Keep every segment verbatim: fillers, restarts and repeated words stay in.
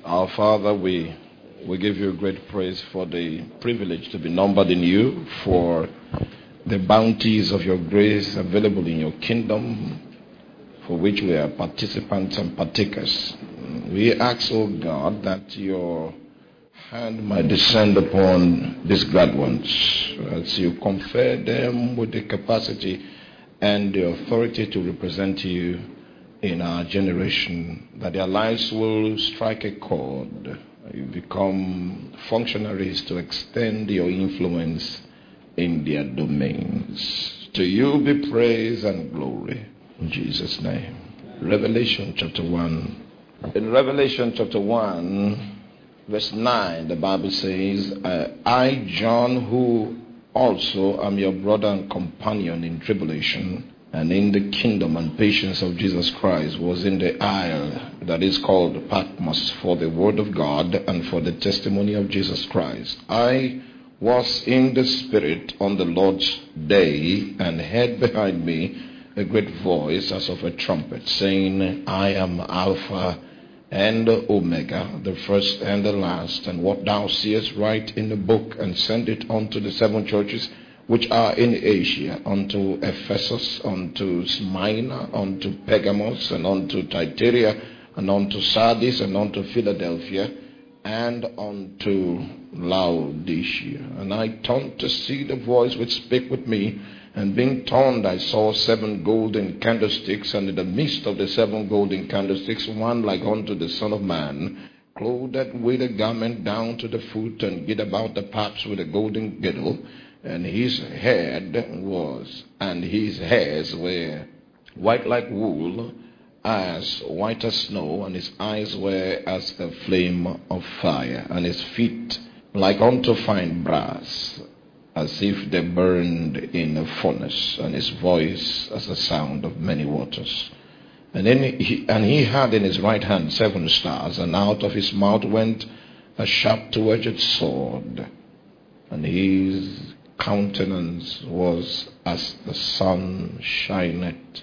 Our Father, we we give you great praise for the privilege to be numbered in you, for the bounties of your grace available in your kingdom, for which we are participants and partakers. We ask, O God, that your hand might descend upon these glad ones as you confer them with the capacity and the authority to represent you in our generation, that their lives will strike a chord. You become functionaries to extend your influence in their domains. To you be praise and glory. In Jesus' name. Revelation chapter one. In Revelation chapter one, verse nine, the Bible says, I, John, who also am your brother and companion in tribulation and in the kingdom and patience of Jesus Christ, was in the isle that is called Patmos for the word of God and for the testimony of Jesus Christ. I was in the Spirit on the Lord's day, and heard behind me a great voice as of a trumpet, saying, I am Alpha and Omega, the first and the last, and what thou seest write in the book, and send it unto the seven churches which are in Asia, unto Ephesus, unto Smyrna, unto Pergamos, and unto Thyatira, and unto Sardis, and unto Philadelphia, and unto Laodicea. And I turned to see the voice which spake with me, and being turned, I saw seven golden candlesticks, and in the midst of the seven golden candlesticks, one like unto the Son of Man, clothed with a garment down to the foot, and girt about the paps with a golden girdle. And his head was, and his hairs were white like wool, as white as snow, and his eyes were as the flame of fire, and his feet like unto fine brass, as if they burned in a furnace, and his voice as the sound of many waters. And then he, and he had in his right hand seven stars, and out of his mouth went a sharp two-edged sword, and his countenance was as the sun shineth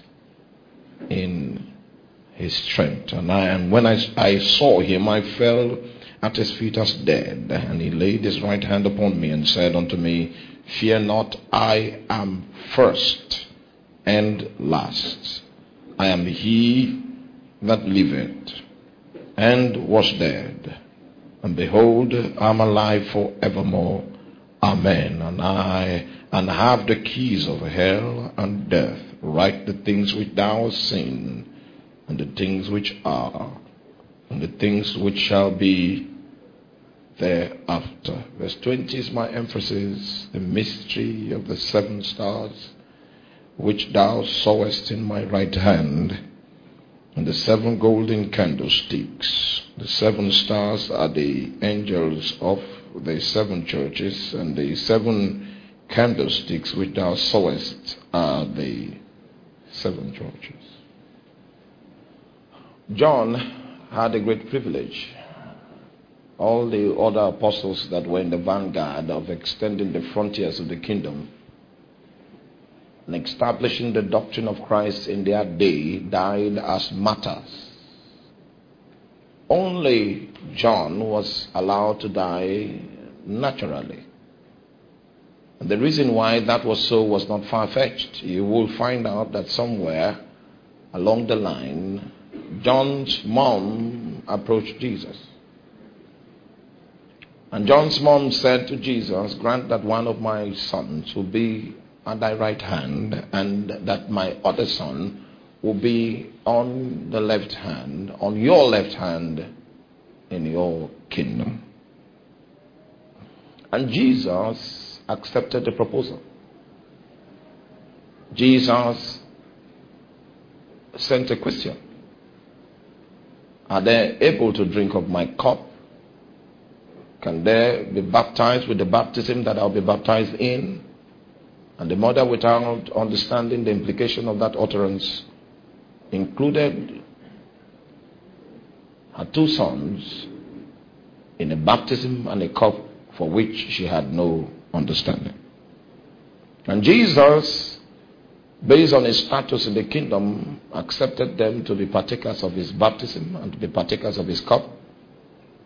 in his strength. And I, and when I, I saw him, I fell at his feet as dead. And he laid his right hand upon me and said unto me, Fear not, I am first and last. I am he that liveth and was dead, and behold, I am alive forevermore. Amen. And I and have the keys of hell and death. Write the things which thou hast seen, and the things which are, and the things which shall be thereafter. Verse twenty is my emphasis. The mystery of the seven stars, which thou sawest in my right hand, and the seven golden candlesticks. The seven stars are the angels of the seven churches, and the seven candlesticks which thou sawest are the seven churches. John had a great privilege. All the other apostles that were in the vanguard of extending the frontiers of the kingdom and establishing the doctrine of Christ in their day died as martyrs. Only John was allowed to die naturally. And the reason why that was so was not far-fetched. You will find out that somewhere along the line, John's mom approached Jesus. And John's mom said to Jesus, grant that one of my sons will be at thy right hand, and that my other son will be on the left hand, on your left hand in your kingdom. And Jesus accepted the proposal. Jesus sent a question. Are they able to drink of my cup? Can they be baptized with the baptism that I'll be baptized in? And the mother, without understanding the implication of that utterance, included her two sons in a baptism and a cup for which she had no understanding. And Jesus, based on his status in the kingdom, accepted them to be partakers of his baptism and to be partakers of his cup.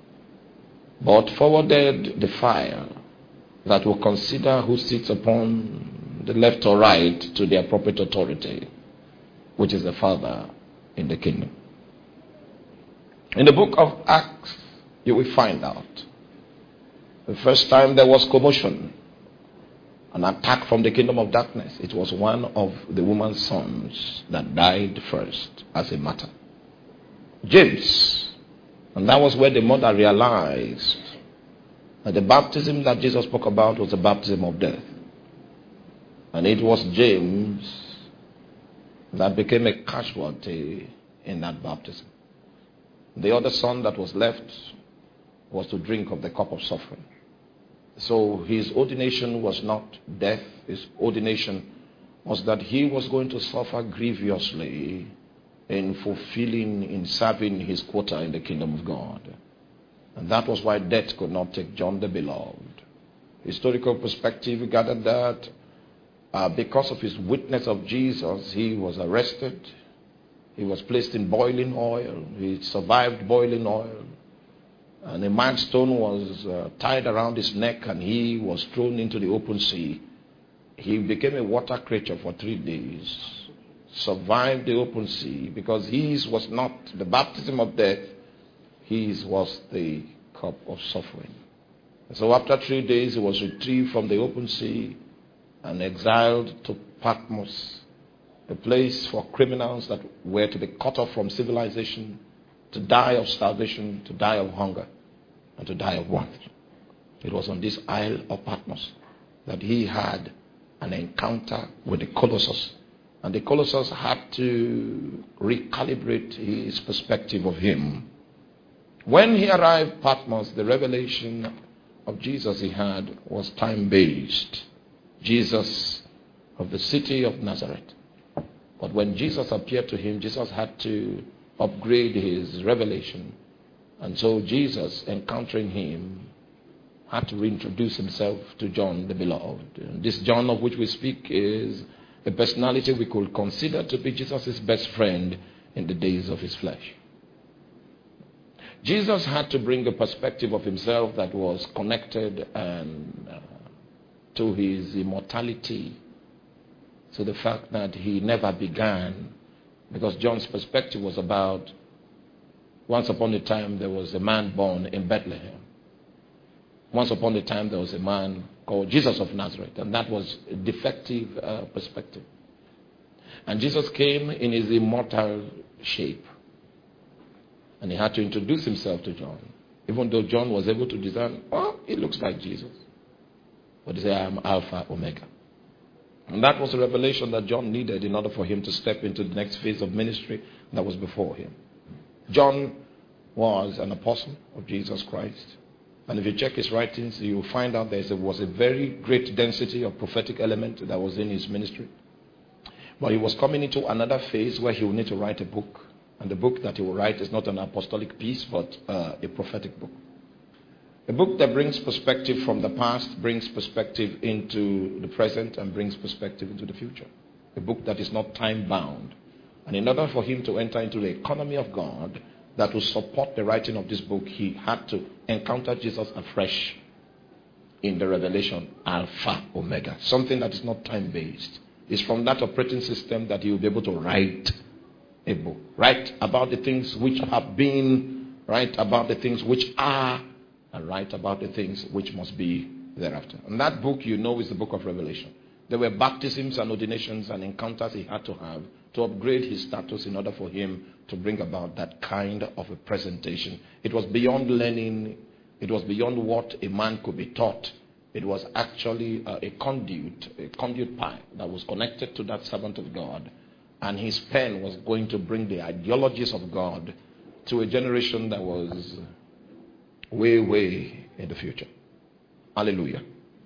but forwarded the fire that will consider who sits upon the left or right to the appropriate authority, which is the Father in the kingdom. In the book of Acts, you will find out the first time there was commotion, an attack from the kingdom of darkness, it was one of the woman's sons that died first as a martyr, James. And that was where the mother realized that the baptism that Jesus spoke about was the baptism of death. And it was James that became a casualty in that baptism. The other son that was left was to drink of the cup of suffering. So his ordination was not death. His ordination was that he was going to suffer grievously in fulfilling, in serving his quota in the kingdom of God. And that was why death could not take John the Beloved. Historical perspective gathered that uh, because of his witness of Jesus, he was arrested. He was placed in boiling oil. He survived boiling oil. And a milestone was uh, tied around his neck and he was thrown into the open sea. He became a water creature for three days. Survived the open sea because his was not the baptism of death. His was the cup of suffering. So after three days he was retrieved from the open sea and exiled to Patmos, a place for criminals that were to be cut off from civilization, to die of starvation, to die of hunger, and to die of want. It was on this Isle of Patmos that he had an encounter with the Colossus. And the Colossus had to recalibrate his perspective of him. When he arrived at Patmos, the revelation of Jesus he had was time-based. Jesus of the city of Nazareth. But when Jesus appeared to him, Jesus had to upgrade his revelation. And so Jesus, encountering him, had to reintroduce himself to John the Beloved. And this John of which we speak is a personality we could consider to be Jesus' best friend in the days of his flesh. Jesus had to bring a perspective of himself that was connected and, uh, to his immortality, to the fact that he never began, because John's perspective was about once upon a time there was a man born in Bethlehem. Once upon a time there was a man called Jesus of Nazareth, and that was a defective uh, perspective. And Jesus came in his immortal shape, and he had to introduce himself to John, even though John was able to discern, oh, he looks like Jesus. But he said, I am Alpha, Omega. And that was a revelation that John needed in order for him to step into the next phase of ministry that was before him. John was an apostle of Jesus Christ. And if you check his writings, you will find out there was a very great density of prophetic element that was in his ministry. But he was coming into another phase where he will need to write a book. And the book that he will write is not an apostolic piece, but uh, a prophetic book. A book that brings perspective from the past, brings perspective into the present, and brings perspective into the future. A book that is not time-bound. And in order for him to enter into the economy of God that will support the writing of this book, he had to encounter Jesus afresh in the revelation Alpha, Omega. Something that is not time-based. It's from that operating system that he will be able to write a book. Write about the things which have been, write about the things which are, and write about the things which must be thereafter. And that book, you know, is the book of Revelation. There were baptisms and ordinations and encounters he had to have to upgrade his status in order for him to bring about that kind of a presentation. It was beyond learning. It was beyond what a man could be taught. It was actually uh, a conduit, a conduit pipe that was connected to that servant of God. And his pen was going to bring the ideologies of God to a generation that was way, way in the future. Hallelujah.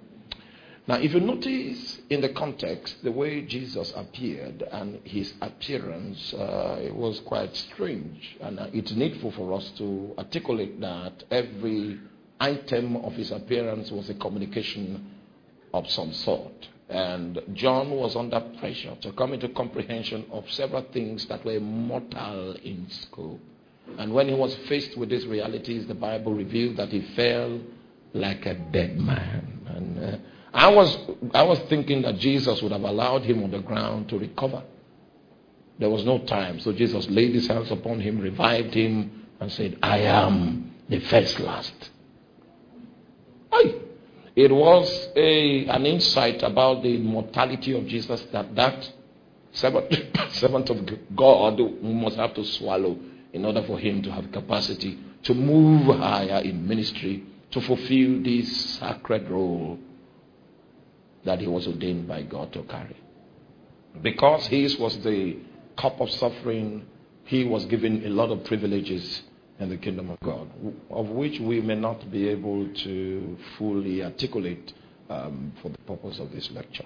Now, if you notice in the context, the way Jesus appeared and his appearance, uh, it was quite strange. And uh, it's needful for us to articulate that every item of his appearance was a communication of some sort. And John was under pressure to come into comprehension of several things that were mortal in scope. And when he was faced with these realities, the Bible revealed that he fell like a dead man. And uh, I was I was thinking that Jesus would have allowed him on the ground to recover. There was no time. So Jesus laid his hands upon him, revived him, and said, I am the first last. Aye. It was a, an insight about the mortality of Jesus that that servant, servant of God must have to swallow in order for him to have capacity to move higher in ministry, to fulfill this sacred role that he was ordained by God to carry. Because his was the cup of suffering, he was given a lot of privileges in the kingdom of God, of which we may not be able to fully articulate um, for the purpose of this lecture.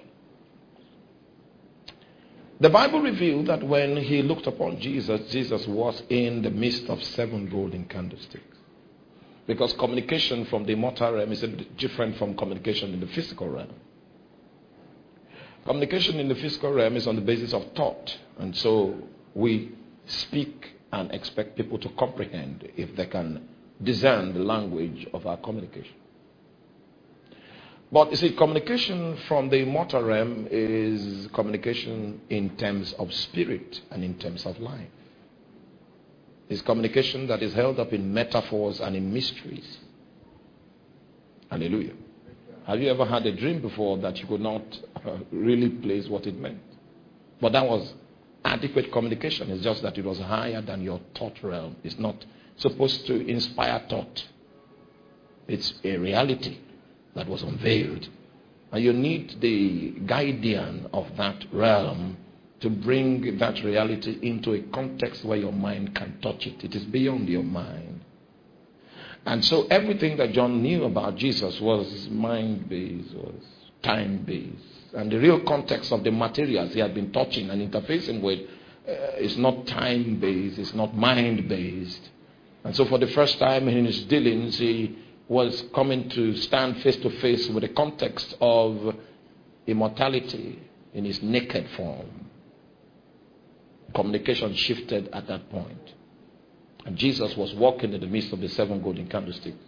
The Bible revealed that when he looked upon Jesus, Jesus was in the midst of seven golden candlesticks. Because communication from the immortal realm is different from communication in the physical realm. Communication in the physical realm is on the basis of thought. And so we speak and expect people to comprehend if they can discern the language of our communication. But you see, communication from the immortal realm is communication in terms of spirit and in terms of life. It's communication that is held up in metaphors and in mysteries. Hallelujah. Have you ever had a dream before that you could not uh, really place what it meant? But that was adequate communication. It's just that it was higher than your thought realm. It's not supposed to inspire thought. It's a reality that was unveiled. And you need the guardian of that realm to bring that reality into a context where your mind can touch it. It is beyond your mind. And so everything that John knew about Jesus was mind-based, was time-based. And the real context of the materials he had been touching and interfacing with uh, is not time-based, it's not mind-based. And so for the first time in his dealings, he was coming to stand face-to-face with the context of immortality in his naked form. Communication shifted at that point. And Jesus was walking in the midst of the seven golden candlesticks.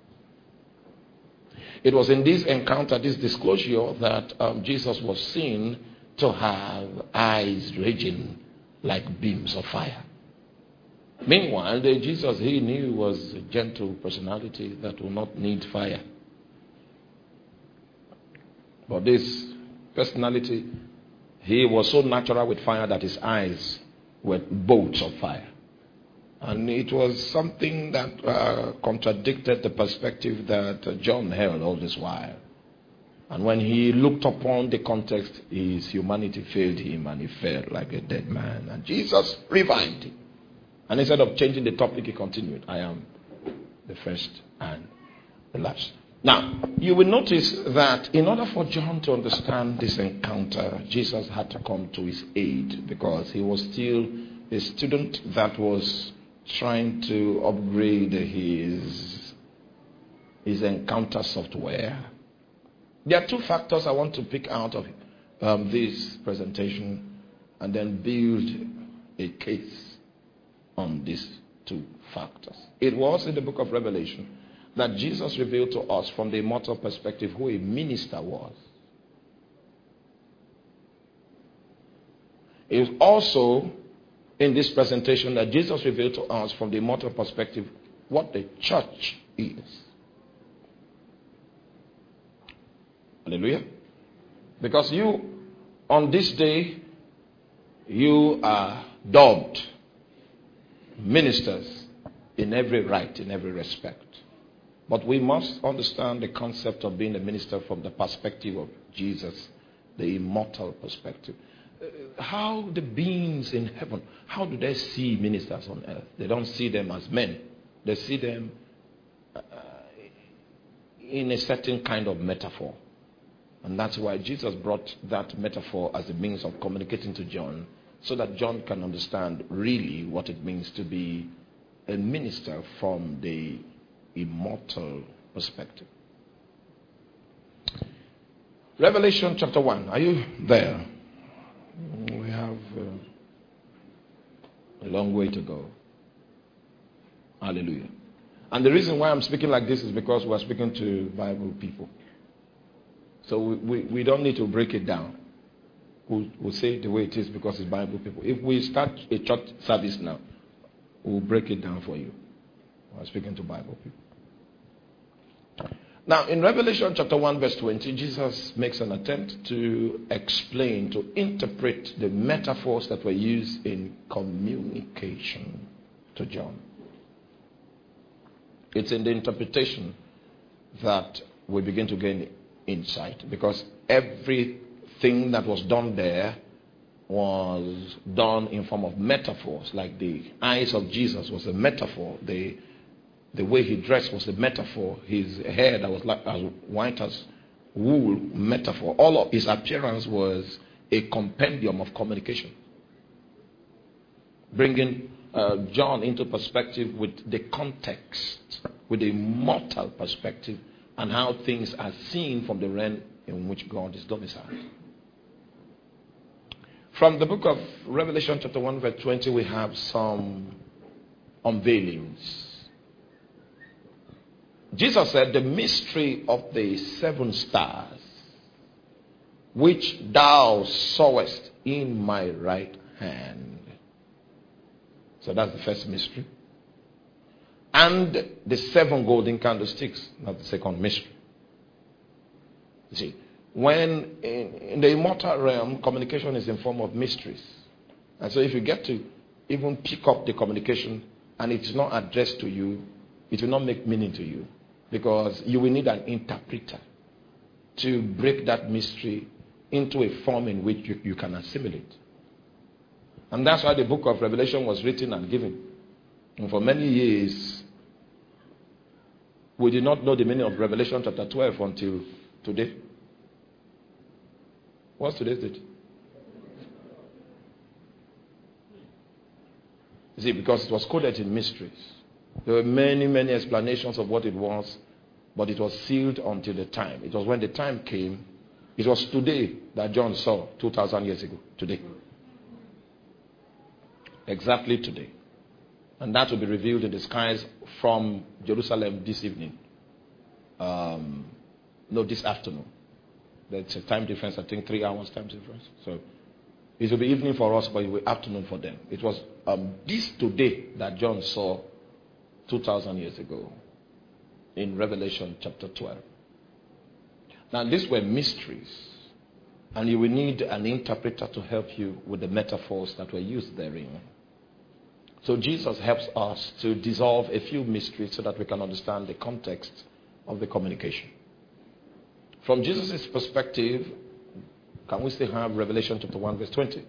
It was in this encounter, this disclosure, that um, Jesus was seen to have eyes raging like beams of fire. Meanwhile, the Jesus he knew was a gentle personality that will not need fire. But this personality, he was so natural with fire that his eyes were bolts of fire. And it was something that uh, contradicted the perspective that uh, John held all this while. And when he looked upon the context, his humanity failed him and he fell like a dead man. And Jesus revived him. And instead of changing the topic, he continued, I am the first and the last. Now, you will notice that in order for John to understand this encounter, Jesus had to come to his aid because he was still a student that was trying to upgrade his, his encounter software. There are two factors I want to pick out of um, this presentation and then build a case on these two factors. It was in the book of Revelation that Jesus revealed to us from the immortal perspective who a minister was. It was also in this presentation that Jesus revealed to us from the immortal perspective what the church is. Hallelujah. Because you, on this day, you are dubbed ministers in every right, in every respect. But we must understand the concept of being a minister from the perspective of Jesus, the immortal perspective. Uh, how the beings in heaven, how do they see ministers on earth? They don't see them as men. They see them uh, in a certain kind of metaphor. And that's why Jesus brought that metaphor as a means of communicating to John, so that John can understand really what it means to be a minister from the immortal perspective. Revelation chapter one. Are you there? We have uh, a long way to go. Hallelujah. And the reason why I'm speaking like this is because we're speaking to Bible people. So we, we, we don't need to break it down. We'll, we'll say it the way it is because it's Bible people. If we start a church service now, we'll break it down for you. We're speaking to Bible people. Now, in Revelation chapter one, verse twenty, Jesus makes an attempt to explain, to interpret the metaphors that were used in communication to John. It's in the interpretation that we begin to gain insight, because everything that was done there was done in form of metaphors. Like the eyes of Jesus was a metaphor. The the way he dressed was a metaphor. His hair that was like as white as wool, metaphor. All of his appearance was a compendium of communication, bringing uh, John into perspective with the context, with a mortal perspective, and how things are seen from the realm in which God is domiciled. From the book of Revelation chapter one verse twenty, we have some unveilings. Jesus said, the mystery of the seven stars, which thou sawest in my right hand. So that's the first mystery. And the seven golden candlesticks, not the second mystery. You see, when in, in the immortal realm, communication is in form of mysteries. And so if you get to even pick up the communication and it's not addressed to you, it will not make meaning to you, because you will need an interpreter to break that mystery into a form in which you, you can assimilate. And that's why the book of Revelation was written and given. And for many years, we did not know the meaning of Revelation chapter twelve until today. What's today's date? You see, because it was coded in mysteries. There were many, many explanations of what it was, but it was sealed until the time. It was when the time came. It was today that John saw two thousand years ago. Today. Exactly today. And that will be revealed in the skies from Jerusalem this evening. Um, no, this afternoon. That's a time difference, I think three hours time difference. So it will be evening for us, but it will be afternoon for them. It was um, this today that John saw two thousand years ago in Revelation chapter twelve. Now, these were mysteries, and you will need an interpreter to help you with the metaphors that were used therein. So Jesus helps us to dissolve a few mysteries so that we can understand the context of the communication. From Jesus' perspective, can we still have Revelation chapter one verse twenty?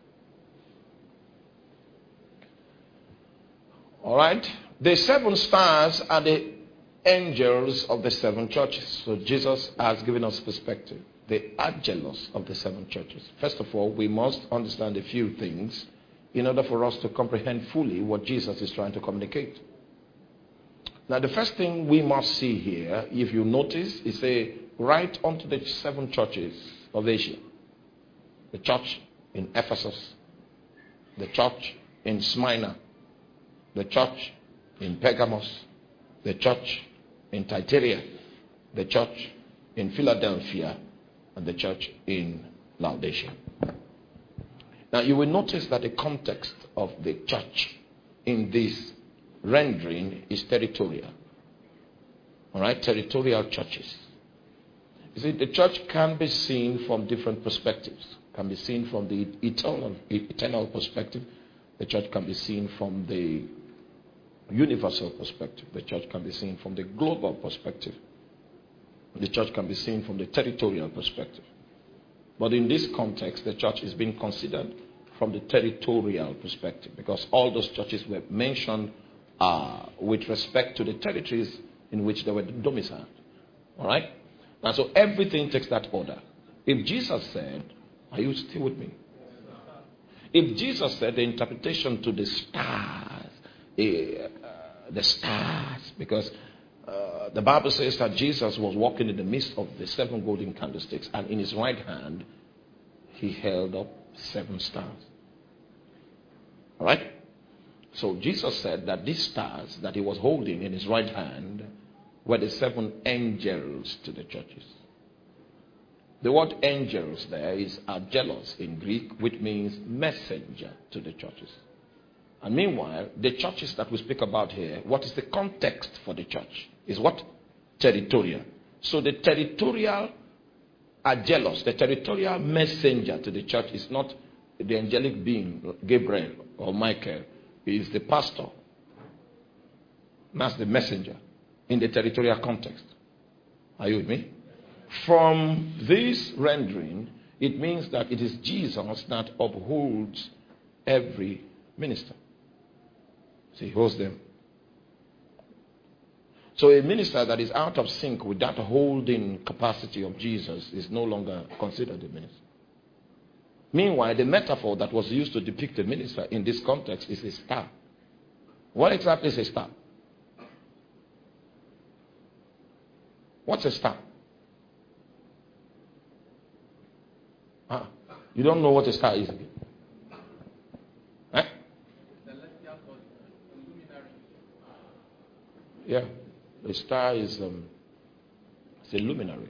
All right. The seven stars are the angels of the seven churches. So Jesus has given us perspective. The angelos of the seven churches. First of all, we must understand a few things in order for us to comprehend fully what Jesus is trying to communicate. Now, the first thing we must see here, if you notice, is a right unto the seven churches of Asia. The church in Ephesus, the church in Smyrna, the church in Pergamos, the church in Thyatira, the church in Philadelphia, and the church in Laodicea. Now, you will notice that the context of the church in this rendering is territorial. All right, territorial churches. You see, the church can be seen from different perspectives. Can be seen from the eternal, eternal perspective. The church can be seen from the universal perspective. The church can be seen from the global perspective. The church can be seen from the territorial perspective. But in this context, the church is being considered from the territorial perspective, because all those churches were mentioned uh, with respect to the territories in which they were domiciled. All right? And so everything takes that order. If Jesus said, are you still with me? If Jesus said the interpretation to the stars, uh, the stars, because uh, the Bible says that Jesus was walking in the midst of the seven golden candlesticks, and in his right hand, he held up seven stars. All right? So Jesus said that these stars that he was holding in his right hand were the seven angels to the churches. The word angels there is angelos in Greek, which means messenger to the churches. And meanwhile, the churches that we speak about here, what is the context for the church? Is what? Territorial. So the territorial angelos, the territorial messenger to the church is not the angelic being, Gabriel or Michael. He is the pastor. That's the messenger in the territorial context. Are you with me? From this rendering, it means that it is Jesus that upholds every minister. So he holds them. So a minister that is out of sync with that holding capacity of Jesus is no longer considered a minister. Meanwhile, the metaphor that was used to depict a minister in this context is a star. What exactly is a star? What's a star? Ah, you don't know what a star is again? Eh? Yeah, a star is um, it's a luminary.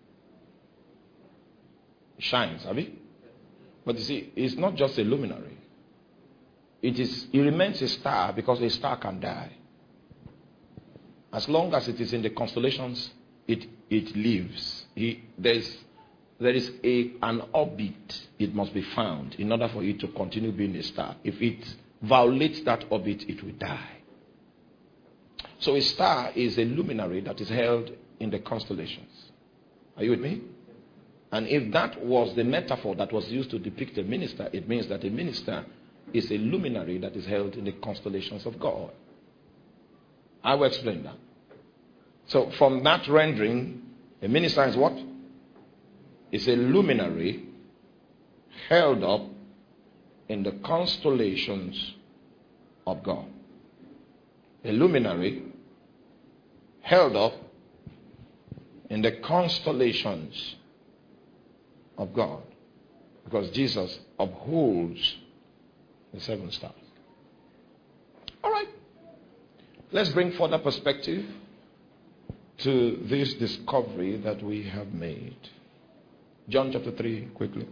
It shines, have you? But you see, it's not just a luminary. It is. It remains a star because a star can die. As long as it is in the constellations, it it lives. It, there's there is a an orbit it must be found in order for it to continue being a star. If it violates that orbit, it will die. So a star is a luminary that is held in the constellations. Are you with me? And if that was the metaphor that was used to depict a minister, it means that a minister is a luminary that is held in the constellations of God. I will explain that. So from that rendering, a minister is what? It's a luminary held up in the constellations of God. A luminary held up in the constellations of God. Because Jesus upholds the seven stars. All right. Let's bring further perspective to this discovery that we have made. John chapter three, quickly.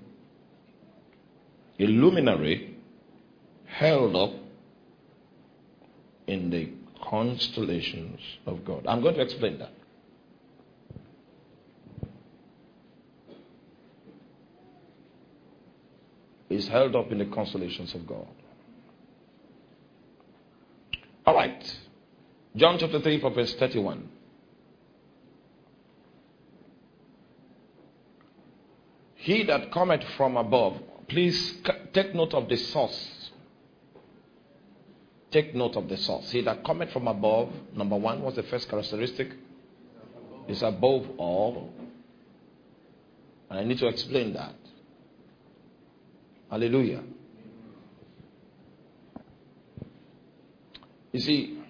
A luminary held up in the constellations of God. I'm going to explain that. Is held up in the constellations of God. All right. John chapter three, verse thirty-one. He that cometh from above. Please take note of the source. Take note of the source. He that cometh from above. Number one, what's the first characteristic? Is above all. And I need to explain that. Hallelujah. You see,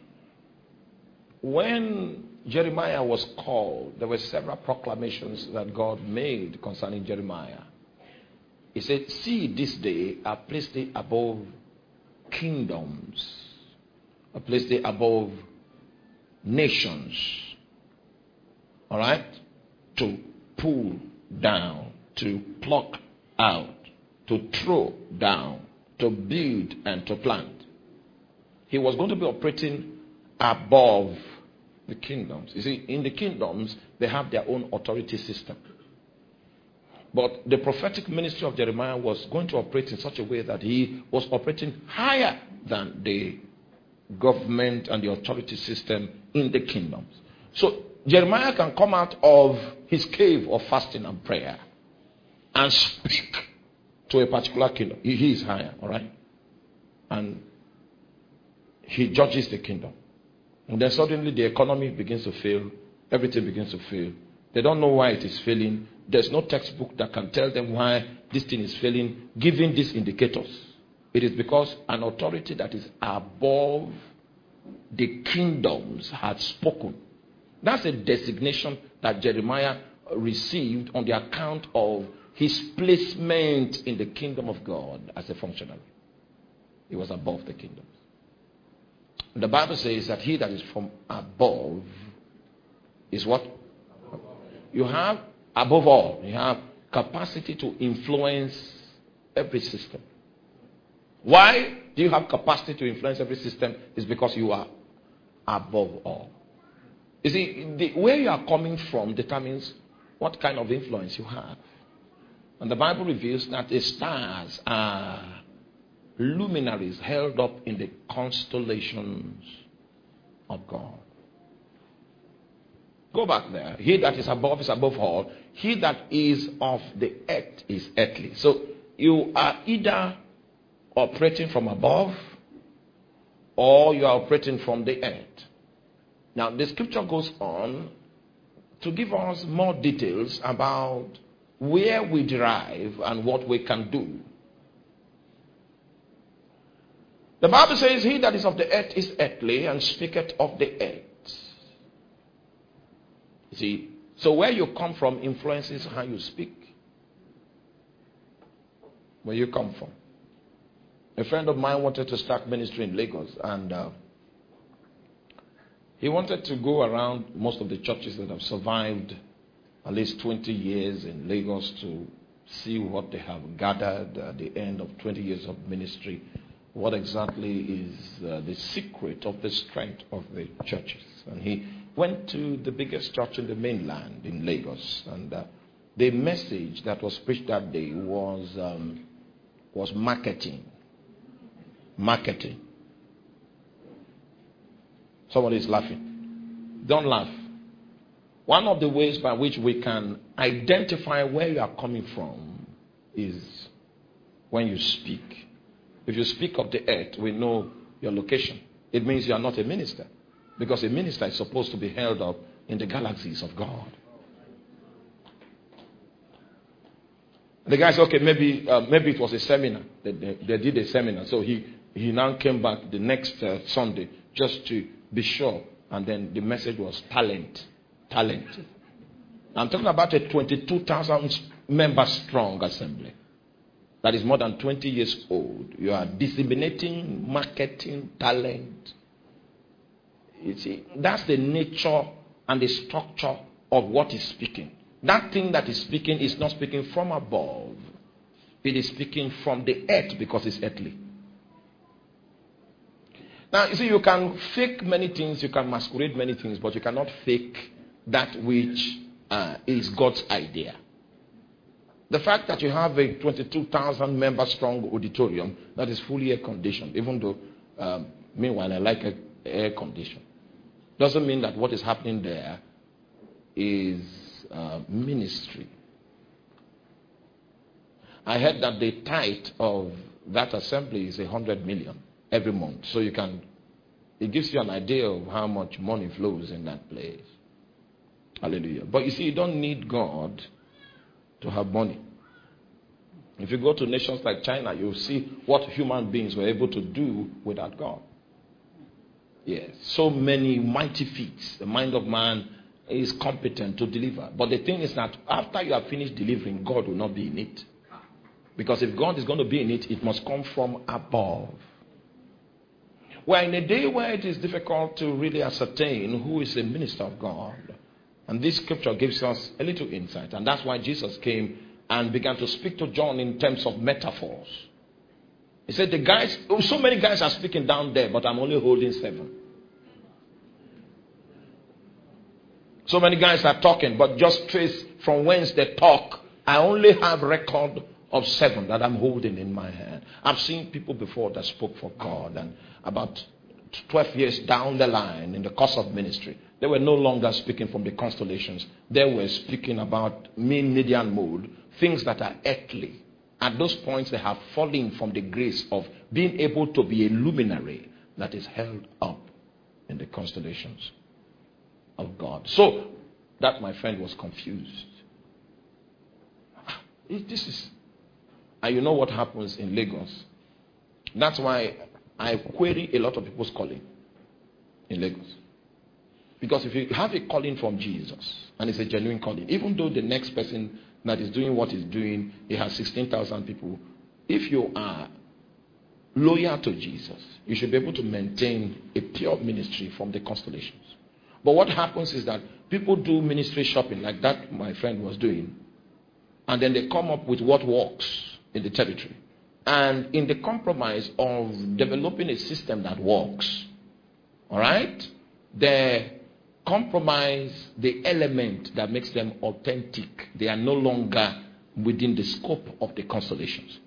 when Jeremiah was called, there were several proclamations that God made concerning Jeremiah. He said, see, this day I placed thee above kingdoms. I placed thee above nations. All right? To pull down, to pluck out, to throw down, to build and to plant. He was going to be operating above the kingdoms. You see, in the kingdoms, they have their own authority system. But the prophetic ministry of Jeremiah was going to operate in such a way that he was operating higher than the government and the authority system in the kingdoms. So Jeremiah can come out of his cave of fasting and prayer and speak to a particular kingdom. He, he is higher, all right? And he judges the kingdom. And then suddenly the economy begins to fail. Everything begins to fail. They don't know why it is failing. There's no textbook that can tell them why this thing is failing, given these indicators. It is because an authority that is above the kingdoms had spoken. That's a designation that Jeremiah received on the account of his placement in the kingdom of God as a functionary. He was above the kingdoms. The Bible says that he that is from above is what? You have, above all, you have capacity to influence every system. Why do you have capacity to influence every system? It's because you are above all. You see, the, where you are coming from determines what kind of influence you have. And the Bible reveals that the stars are luminaries held up in the constellations of God. Go back there. He that is above is above all. He that is of the earth is earthly. So you are either operating from above or you are operating from the earth. Now the scripture goes on to give us more details about where we derive and what we can do. The Bible says, he that is of the earth is earthly, and speaketh of the earth. You see, so where you come from influences how you speak. Where you come from. A friend of mine wanted to start ministry in Lagos, and uh, he wanted to go around most of the churches that have survived at least twenty years in Lagos to see what they have gathered at the end of twenty years of ministry. What exactly is uh, the secret of the strength of the churches? And he went to the biggest church in the mainland in Lagos, and uh, the message that was preached that day was um, was marketing. Marketing. Somebody is laughing. Don't laugh. One of the ways by which we can identify where you are coming from is when you speak. If you speak of the earth, we know your location. It means you are not a minister. Because a minister is supposed to be held up in the galaxies of God. The guy said, okay, maybe uh, maybe it was a seminar. They, they, they did a seminar. So he, he now came back the next uh, Sunday just to be sure. And then the message was talent. Talent. I'm talking about a twenty-two thousand member strong assembly. That is more than twenty years old. You are disseminating, marketing, talent. You see, that's the nature and the structure of what is speaking. That thing that is speaking is not speaking from above. It is speaking from the earth because it's earthly. Now, you see, you can fake many things, you can masquerade many things, but you cannot fake that which uh, is God's idea. The fact that you have a twenty-two thousand member strong auditorium that is fully air conditioned, even though, um, meanwhile, I like air condition, doesn't mean that what is happening there is uh, ministry. I heard that the tithe of that assembly is a hundred million every month. So you can, it gives you an idea of how much money flows in that place. Hallelujah. But you see, you don't need God to have money. If you go to nations like China, you'll see what human beings were able to do without God. Yes, so many mighty feats. The mind of man is competent to deliver. But the thing is that after you have finished delivering, God will not be in it. Because if God is going to be in it, it must come from above. We're in a day where it is difficult to really ascertain who is a minister of God. And this scripture gives us a little insight. And that's why Jesus came and began to speak to John in terms of metaphors. He said, the guys, oh, so many guys are speaking down there, but I'm only holding seven. So many guys are talking, but just trace from whence they talk. I only have record of seven that I'm holding in my hand. I've seen people before that spoke for God, and about twelve years down the line in the course of ministry, they were no longer speaking from the constellations. They were speaking about mean median mode, things that are earthly. At those points, they have fallen from the grace of being able to be a luminary that is held up in the constellations of God. So, that, my friend, was confused. This is, and you know what happens in Lagos. That's why I query a lot of people's calling in Lagos. Because if you have a calling from Jesus, and it's a genuine calling, even though the next person that is doing what he's doing, he has sixteen thousand people, if you are loyal to Jesus, you should be able to maintain a pure ministry from the constellations. But what happens is that people do ministry shopping like that my friend was doing, and then they come up with what works in the territory. And in the compromise of developing a system that works, all right, they compromise the element that makes them authentic. They are no longer within the scope of the constellations.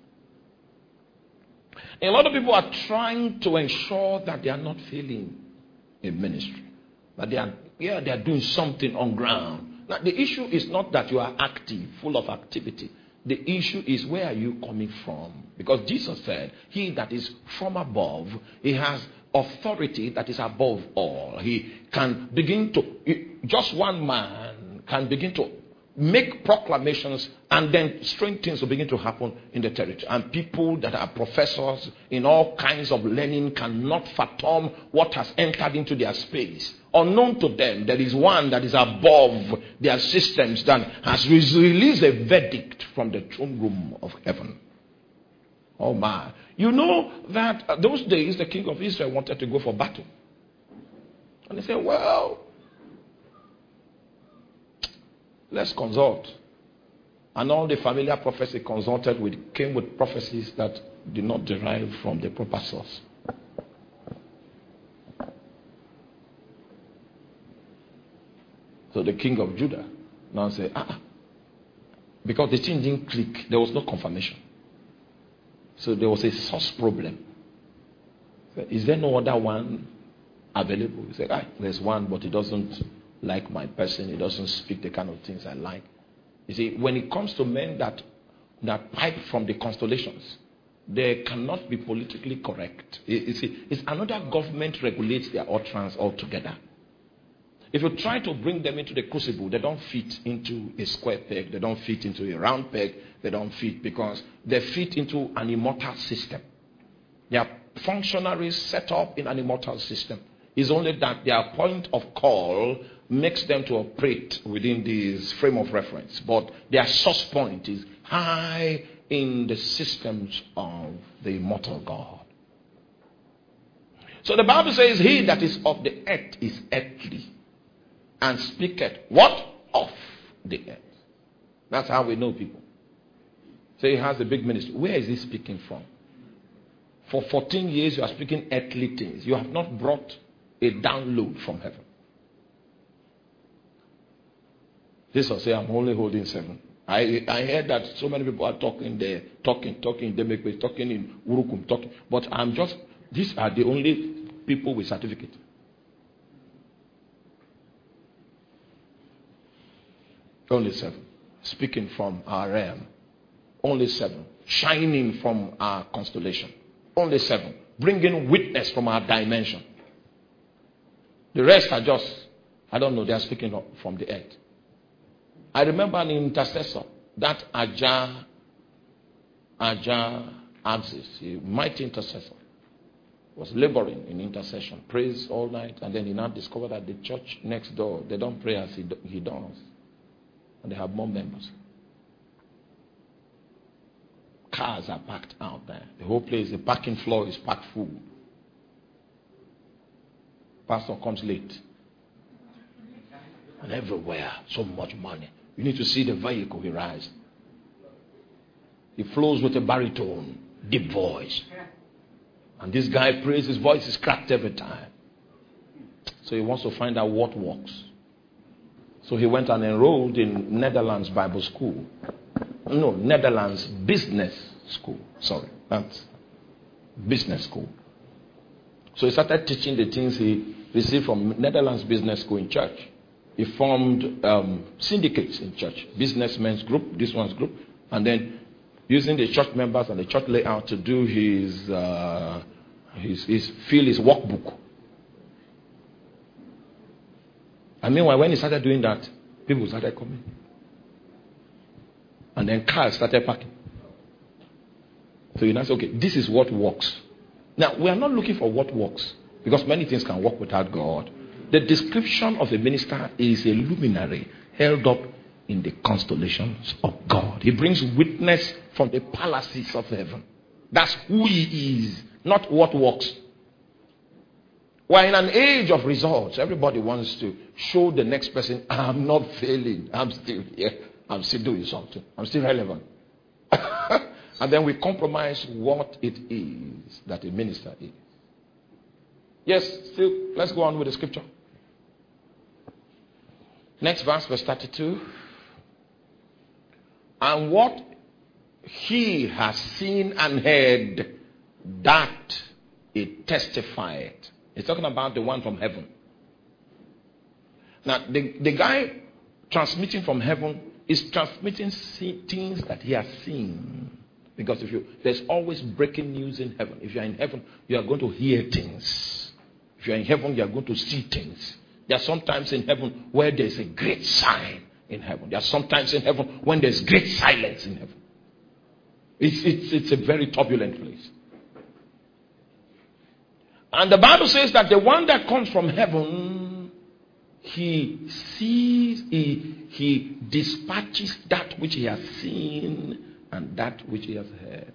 A lot of people are trying to ensure that they are not failing in ministry. That they are, yeah, they are doing something on ground. Now, the issue is not that you are active, full of activity. The issue is, where are you coming from? Because Jesus said, he that is from above, he has authority that is above all. He can begin to, just one man can begin to make proclamations, and then strange things will begin to happen in the territory. And people that are professors in all kinds of learning cannot fathom what has entered into their space. Unknown to them, there is one that is above their systems that has released a verdict from the throne room of heaven. Oh my. You know that uh, those days the king of Israel wanted to go for battle. And they said, well, let's consult. And all the familiar prophecy consulted with came with prophecies that did not derive from the proper source. So the king of Judah now said, ah, because the thing didn't click, there was no confirmation. So there was a source problem. So, is there no other one available? He said, ah, there's one, but he doesn't like my person. He doesn't speak the kind of things I like. You see, when it comes to men that that pipe from the constellations, they cannot be politically correct. You see, it's another government regulates their utterance altogether. If you try to bring them into the crucible, they don't fit into a square peg. They don't fit into a round peg. They don't fit because they fit into an immortal system. They are functionaries set up in an immortal system. It's only that their point of call makes them to operate within this frame of reference. But their source point is high in the systems of the immortal God. So the Bible says, he that is of the earth is earthly, and speaketh what? Of the earth. That's how we know people. So he has a big ministry. Where is he speaking from? For fourteen years you are speaking earthly things. You have not brought a download from heaven. This will say, I'm only holding seven. I I heard that so many people are talking there, talking, talking, they make talking in Urukum, talking. But I'm just, these are the only people with certificate. Only seven. Speaking from our realm. Only seven. Shining from our constellation. Only seven. Bringing witness from our dimension. The rest are just, I don't know, they are speaking from the earth. I remember an intercessor, that Aja, Aja Axis, a mighty intercessor, was laboring in intercession, prays all night, and then he now discovered that the church next door, they don't pray as he, he does. And they have more members. Cars are packed out there. The whole place, the parking floor is packed full. Pastor comes late. And everywhere, so much money. You need to see the vehicle he rides. He flows with a baritone, deep voice. And this guy prays, his voice is cracked every time. So he wants to find out what works. So he went and enrolled in Netherlands Bible School. No, Netherlands Business School. Sorry, that's business school. So he started teaching the things he received from Netherlands Business School in church. He formed um, syndicates in church. Businessmen's group, this one's group. And then using the church members and the church layout to do his, uh, his, his fill his workbook. And meanwhile, when he started doing that, people started coming. And then cars started parking. So you now say, okay, this is what works. Now, we are not looking for what works, because many things can work without God. The description of a minister is a luminary held up in the constellations of God. He brings witness from the palaces of heaven. That's who he is. not what works. We're in an age of results. Everybody wants to show the next person, I'm not failing. I'm still here. I'm still doing something. I'm still relevant. And then we compromise what it is that a minister is. Yes, still, let's go on with the scripture. Next verse, verse thirty-two. And what he has seen and heard, that it testified. It's talking about the one from heaven. Now, the, the guy transmitting from heaven is transmitting things that he has seen. Because if you, there's always breaking news in heaven. If you're in heaven, you are going to hear things. If you're in heaven, you are going to see things. There are sometimes in heaven where there's a great sign in heaven. There are sometimes in heaven when there's great silence in heaven. It's, it's, it's a very turbulent place. And the Bible says that the one that comes from heaven, he sees, he, he dispatches that which he has seen and that which he has heard.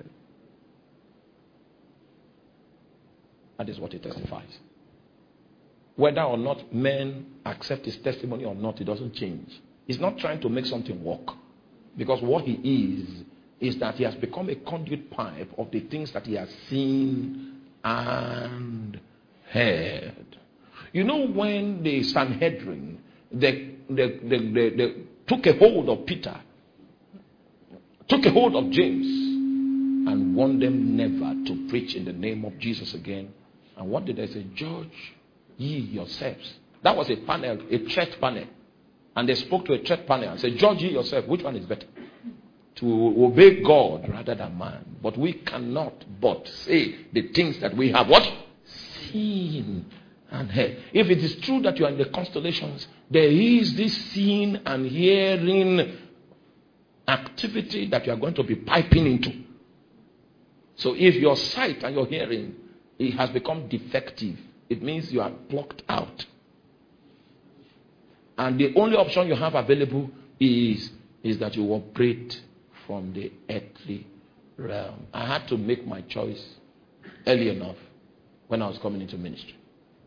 That is what he testifies. Whether or not men accept his testimony or not, it doesn't change. He's not trying to make something work. Because what he is, is that he has become a conduit pipe of the things that he has seen and heard. You know, when the Sanhedrin, they, they, they, they, they took a hold of Peter, took a hold of James, and warned them never to preach in the name of Jesus again. And what did they say? Judge ye yourselves. That was a panel, a church panel. And they spoke to a church panel and said, judge ye yourself. Which one is better? To obey God rather than man. But we cannot but say the things that we have what? Seen and heard. If it is true that you are in the constellations, there is this seeing and hearing activity that you are going to be piping into. So if your sight and your hearing, it has become defective, it means you are blocked out. And the only option you have available is, is that you operate from the earthly realm. I had to make my choice early enough when I was coming into ministry,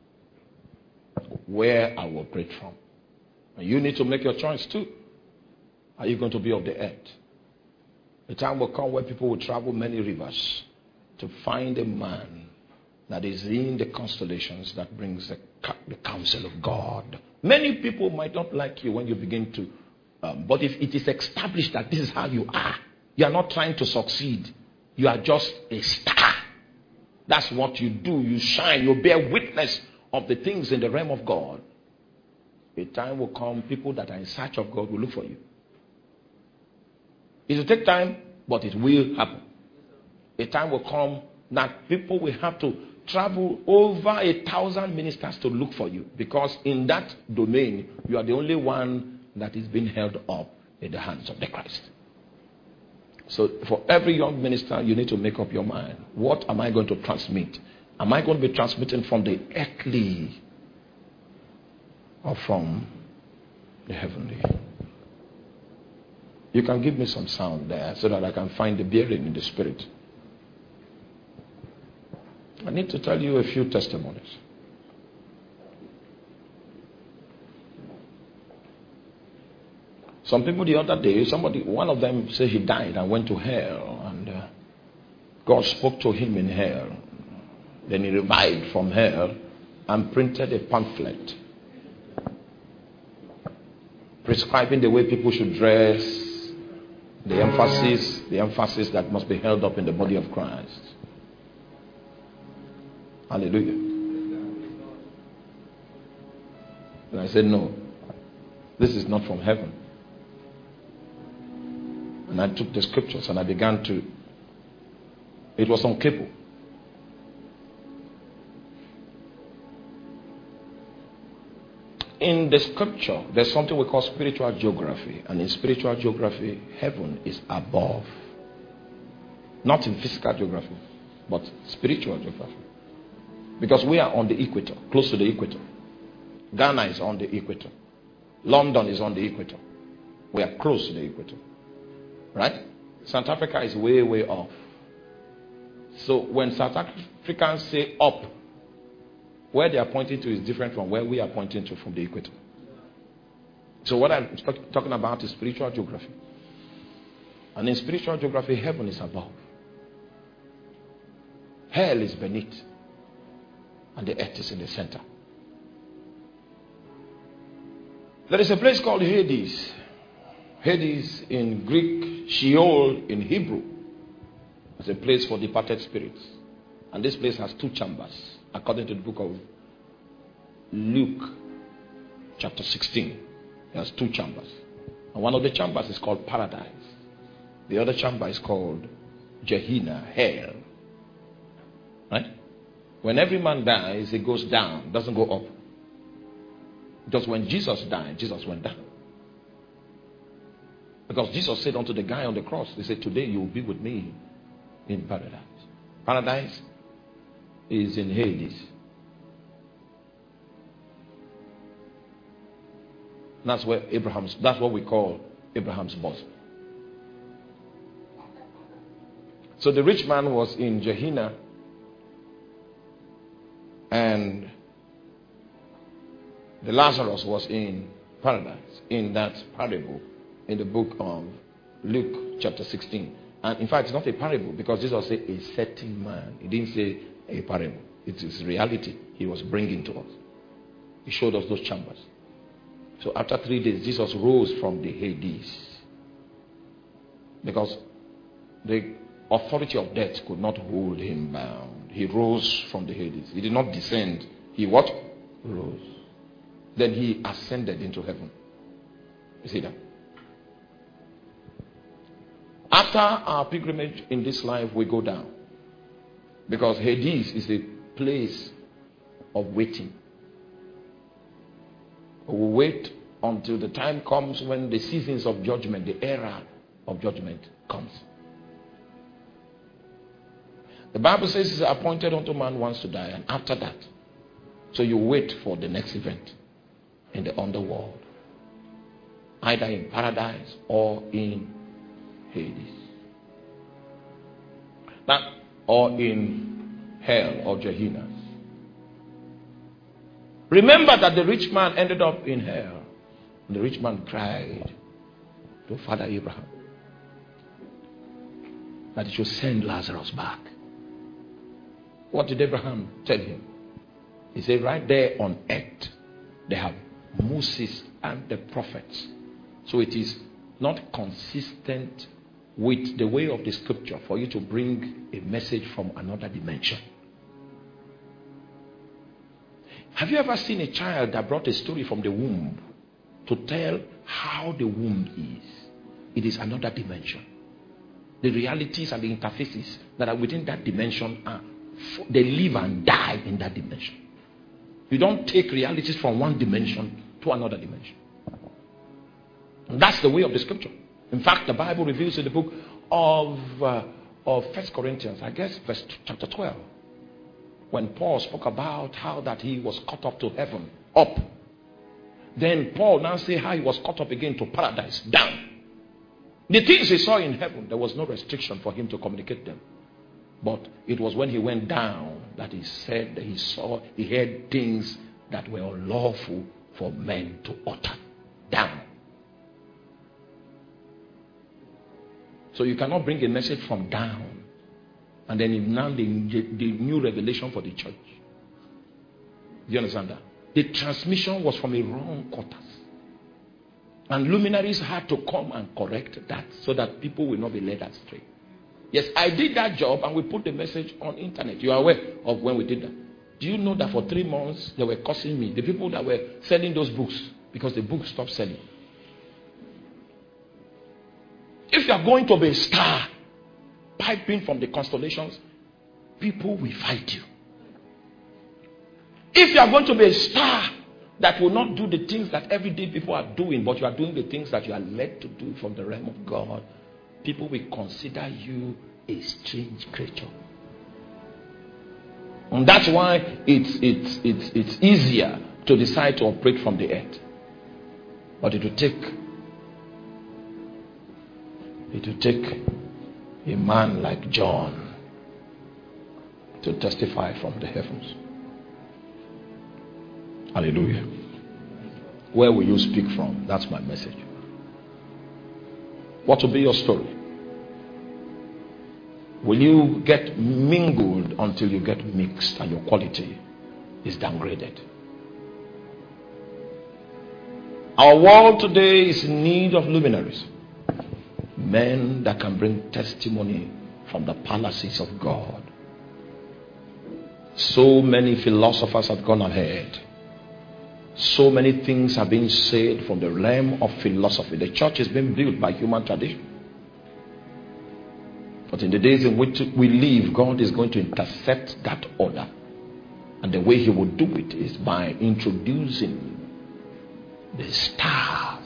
where I will operate from. And you need to make your choice too. Are you going to be of the earth? The time will come where people will travel many rivers to find a man that is in the constellations that brings the, the counsel of God. Many people might not like you when you begin to Um, but if it is established that this is how you are, you are not trying to succeed. You are just a star. That's what you do. You shine. You bear witness of the things in the realm of God. A time will come, people that are in search of God will look for you. It will take time, but it will happen. A time will come that people will have to travel over a thousand ministers to look for you. Because in that domain, you are the only one that is being held up in the hands of the Christ. So for every young minister, you need to make up your mind. What am I going to transmit? Am I going to be transmitting from the earthly or from the heavenly? You can give me some sound there so that I can find the bearing in the spirit. I need to tell you a few testimonies. Some people the other day, somebody, one of them said he died and went to hell, and uh, God spoke to him in hell. Then he revived from hell and printed a pamphlet prescribing the way people should dress, the emphasis, the emphasis that must be held up in the body of Christ. Hallelujah. And I said, no, this is not from heaven. And I took the scriptures and I began to, it was on cable. In the scripture, there's something we call spiritual geography. And in spiritual geography, heaven is above. Not in physical geography, but spiritual geography. Because we are on the equator, close to the equator. Ghana is on the equator. London is on the equator. We are close to the equator. Right? South Africa is way, way off. So when South Africans say up, where they are pointing to is different from where we are pointing to from the equator. So what I'm talking about is spiritual geography. And in spiritual geography, heaven is above. Hell is beneath. And the earth is in the center. There is a place called Hades. Hades in Greek, Sheol in Hebrew. It's a place for departed spirits. And this place has two chambers, according to the book of Luke, chapter sixteen. It has two chambers. And one of the chambers is called paradise. The other chamber is called Gehenna, hell. Right? When every man dies, it goes down, doesn't go up. Just when Jesus died, Jesus went down. Because Jesus said unto the guy on the cross, he said, today you will be with me in paradise. Paradise is in Hades. That's where Abraham's, that's what we call Abraham's bosom. So the rich man was in Gehenna, and the Lazarus was in paradise, in that parable in the book of Luke chapter sixteen. And in fact, it's not a parable, because Jesus said a certain man. He didn't say a parable. It is reality he was bringing to us. He showed us those chambers. So after three days, Jesus rose from the Hades, because the authority of death could not hold him bound. He rose from the Hades. He did not descend. He what? Rose. Then he ascended into heaven. You see that? After our pilgrimage in this life, we go down. Because Hades is a place of waiting. We will wait until the time comes when the seasons of judgment, the era of judgment comes. The Bible says it's appointed unto man once to die, and after that, so you wait for the next event in the underworld, either in paradise or in Hades. That, or in hell or Gehenna. Remember that the rich man ended up in hell. And the rich man cried to Father Abraham that he should send Lazarus back. What did Abraham tell him? He said, right there on earth, they have Moses and the prophets. So it is not consistent with the way of the scripture for you to bring a message from another dimension. Have you ever seen a child that brought a story from the womb to tell how the womb is? It is another dimension. The realities and the interfaces that are within that dimension are, they live and die in that dimension. You don't take realities from one dimension to another dimension. And that's the way of the scripture. In fact, the Bible reveals in the book of uh, of First Corinthians, I guess, verse chapter twelve, when Paul spoke about how that he was caught up to heaven, up. Then Paul now say how he was caught up again to paradise, down. The things he saw in heaven, there was no restriction for him to communicate them. But it was when he went down that he said that he saw, he heard things that were unlawful for men to utter. Down. So you cannot bring a message from down and then now the, the, the new revelation for the church. Do you understand that? The transmission was from a wrong quarters. And luminaries had to come and correct that so that people will not be led astray. Yes, I did that job and we put the message on internet. You are aware of when we did that. Do you know that for three months they were cursing me? The people that were selling those books, because the books stopped selling. If you are going to be a star, piping from the constellations, people will fight you. If you are going to be a star that will not do the things that everyday people are doing, but you are doing the things that you are led to do from the realm of God, people will consider you a strange creature. And that's why it's, it's, it's, it's easier to decide to operate from the earth. But it will take It will take a man like John to testify from the heavens. Hallelujah. Where will you speak from? That's my message. What will be your story? Will you get mingled until you get mixed and your quality is downgraded? Our world today is in need of luminaries. Men that can bring testimony from the palaces of God. So many philosophers have gone ahead. So many things have been said from the realm of philosophy. The church is being built by human tradition. But in the days in which we live, God is going to intercept that order. And the way he will do it is by introducing the stars.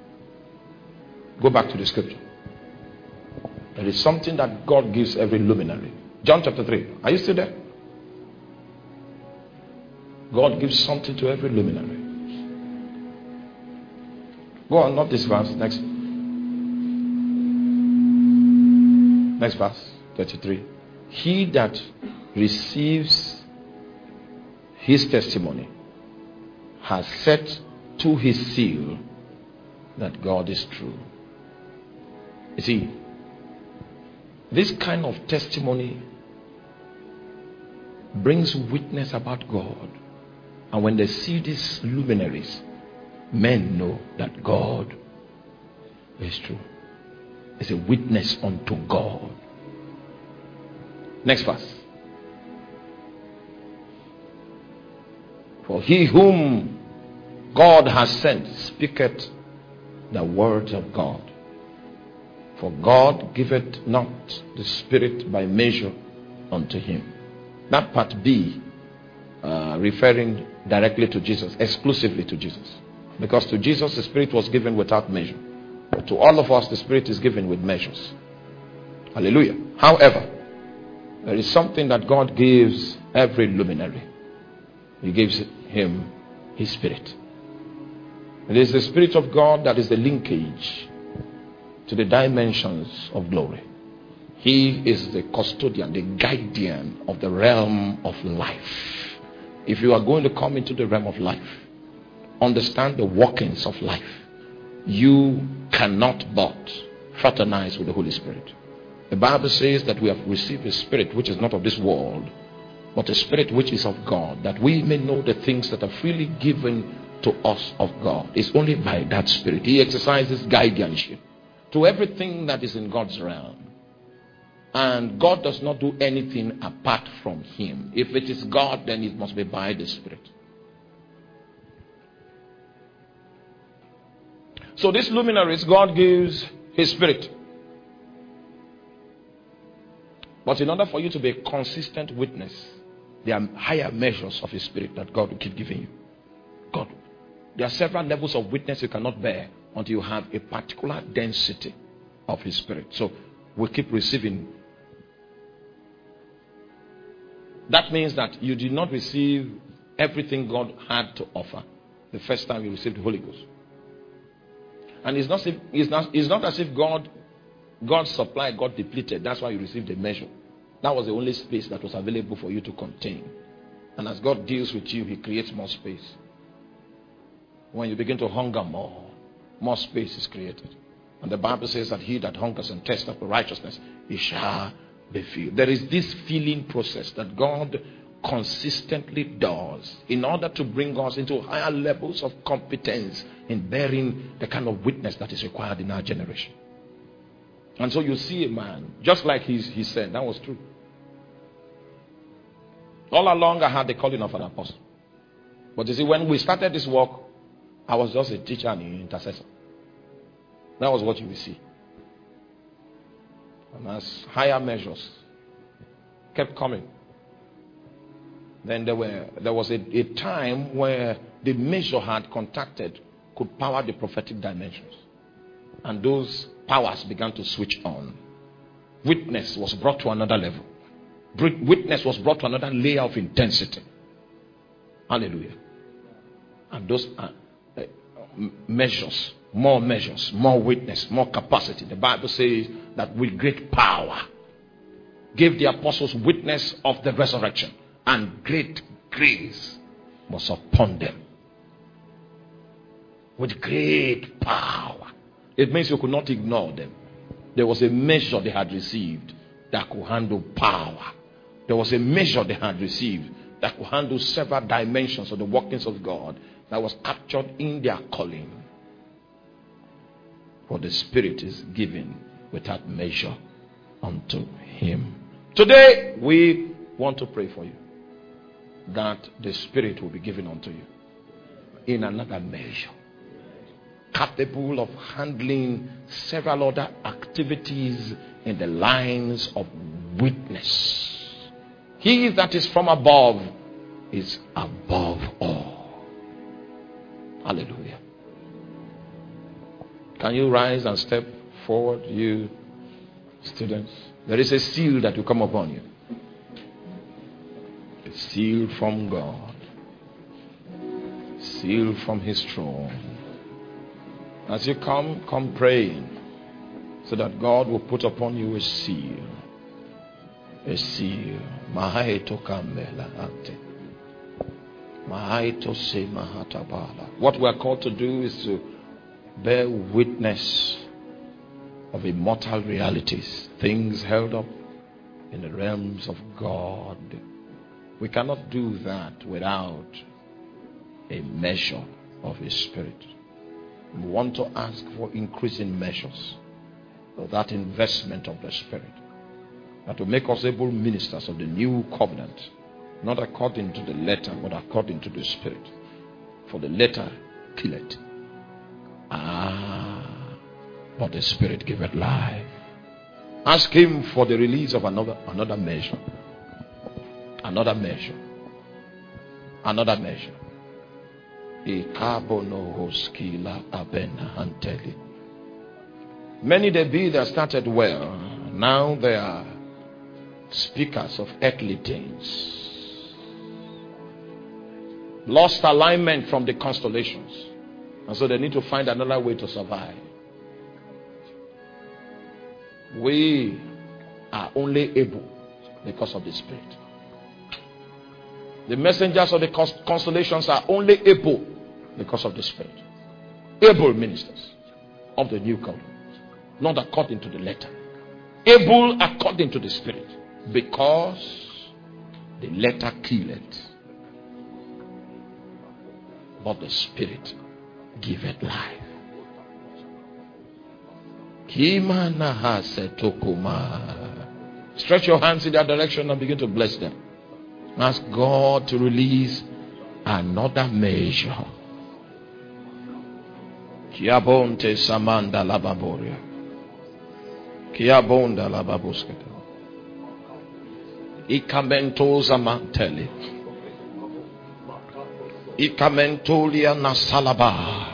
Go back to the scripture. There is something that God gives every luminary. John chapter three. Are you still there? God gives something to every luminary. Go on, not this verse. Next. Next verse, thirty-three. He that receives his testimony has set to his seal that God is true. You see, this kind of testimony brings witness about God. And when they see these luminaries, men know that God is true. It's a witness unto God. Next verse. For he whom God has sent speaketh the words of God. For God giveth not the Spirit by measure unto him. That part B, uh, referring directly to Jesus, exclusively to Jesus. Because to Jesus the Spirit was given without measure. But to all of us the Spirit is given with measures. Hallelujah. However, there is something that God gives every luminary. He gives him his Spirit. It is the Spirit of God that is the linkage to the dimensions of glory. He is the custodian, the guardian of the realm of life. If you are going to come into the realm of life, understand the workings of life, you cannot but fraternize with the Holy Spirit. The Bible says that we have received a spirit which is not of this world, but a spirit which is of God, that we may know the things that are freely given to us of God. It's only by that spirit. He exercises guardianship to everything that is in God's realm. And God does not do anything apart from him. If it is God, then it must be by the Spirit. So these luminaries, God gives his Spirit. But in order for you to be a consistent witness, there are higher measures of his Spirit that God will keep giving you. God, there are several levels of witness you cannot bear until you have a particular density of his Spirit. So we keep receiving. That means that you did not receive everything God had to offer the first time you received the Holy Ghost. And it's not, it's not, it's not as if God, God's supply got depleted. That's why you received a measure. That was the only space that was available for you to contain. And as God deals with you, he creates more space. When you begin to hunger more, more space is created. And the Bible says that he that hungers and thirsts after righteousness, he shall be filled. There is this filling process that God consistently does in order to bring us into higher levels of competence in bearing the kind of witness that is required in our generation. And so you see a man, just like he, he said, that was true. All along I had the calling of an apostle. But you see, when we started this work, I was just a teacher and an intercessor. That was what you will see. And as higher measures kept coming, then there were there was a, a time where the measure had contacted could power the prophetic dimensions. And those powers began to switch on. Witness was brought to another level. Witness was brought to another layer of intensity. Hallelujah. And those are uh, measures, more measures, more witness, more capacity. The Bible says that with great power gave the apostles witness of the resurrection, and great grace was upon them. With great power. It means you could not ignore them. There was a measure they had received that could handle power. There was a measure they had received that could handle several dimensions of the workings of God that was captured in their calling. For the Spirit is given without measure unto him. Today, we want to pray for you that the Spirit will be given unto you in another measure, capable of handling several other activities in the lines of witness. He that is from above is above all. Hallelujah. Can you rise and step forward, you students? There is a seal that will come upon you. A seal from God. Seal from his throne. As you come, come praying, so that God will put upon you a seal. A seal. Mahaito kamela ante. Mahaito se mahatabala. What we are called to do is to bear witness of immortal realities, things held up in the realms of God. We cannot do that without a measure of his Spirit. We want to ask for increasing measures of that investment of the Spirit, that will make us able ministers of the new covenant, not according to the letter, but according to the Spirit. For the letter killeth, ah, but the Spirit giveth life. Ask him for the release of another another measure, another measure, another measure. Many there be that started well, now they are speakers of earthly things, lost alignment from the constellations, and so they need to find another way to survive. We are only able because of the Spirit. The messengers of the constellations are only able because of the Spirit. Able ministers of the new covenant, not according to the letter. Able according to the Spirit, because the letter killeth, but the Spirit giveth life. Stretch your hands in that direction and begin to bless them. Ask God to release another measure. Kiabonte samanda lababoria. Kiabonda lababusketa. Ikamento zamanteli. Ikamentolia nasalaba.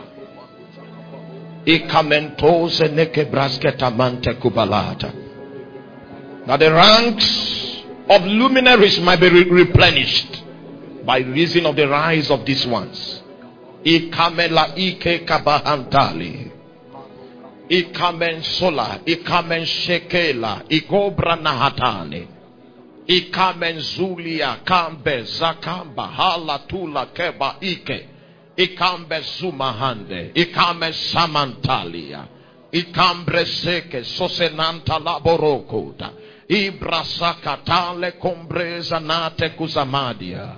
Ikamentoze neke brasketa mante kubalata. Now the ranks of luminaries might be re- replenished by reason of the rise of these ones. Ikamela ike kabahantali. Ikamen sola. Ikamen shekela. Igobra nahatani. Ikamen zulia kambe zakamba hala tula keba ike. Ikambe zumahande. Ikamen samantalia. Ikambre seke sosenanta laborokuta. Ibrasakatale kombreza nate kuzamadia.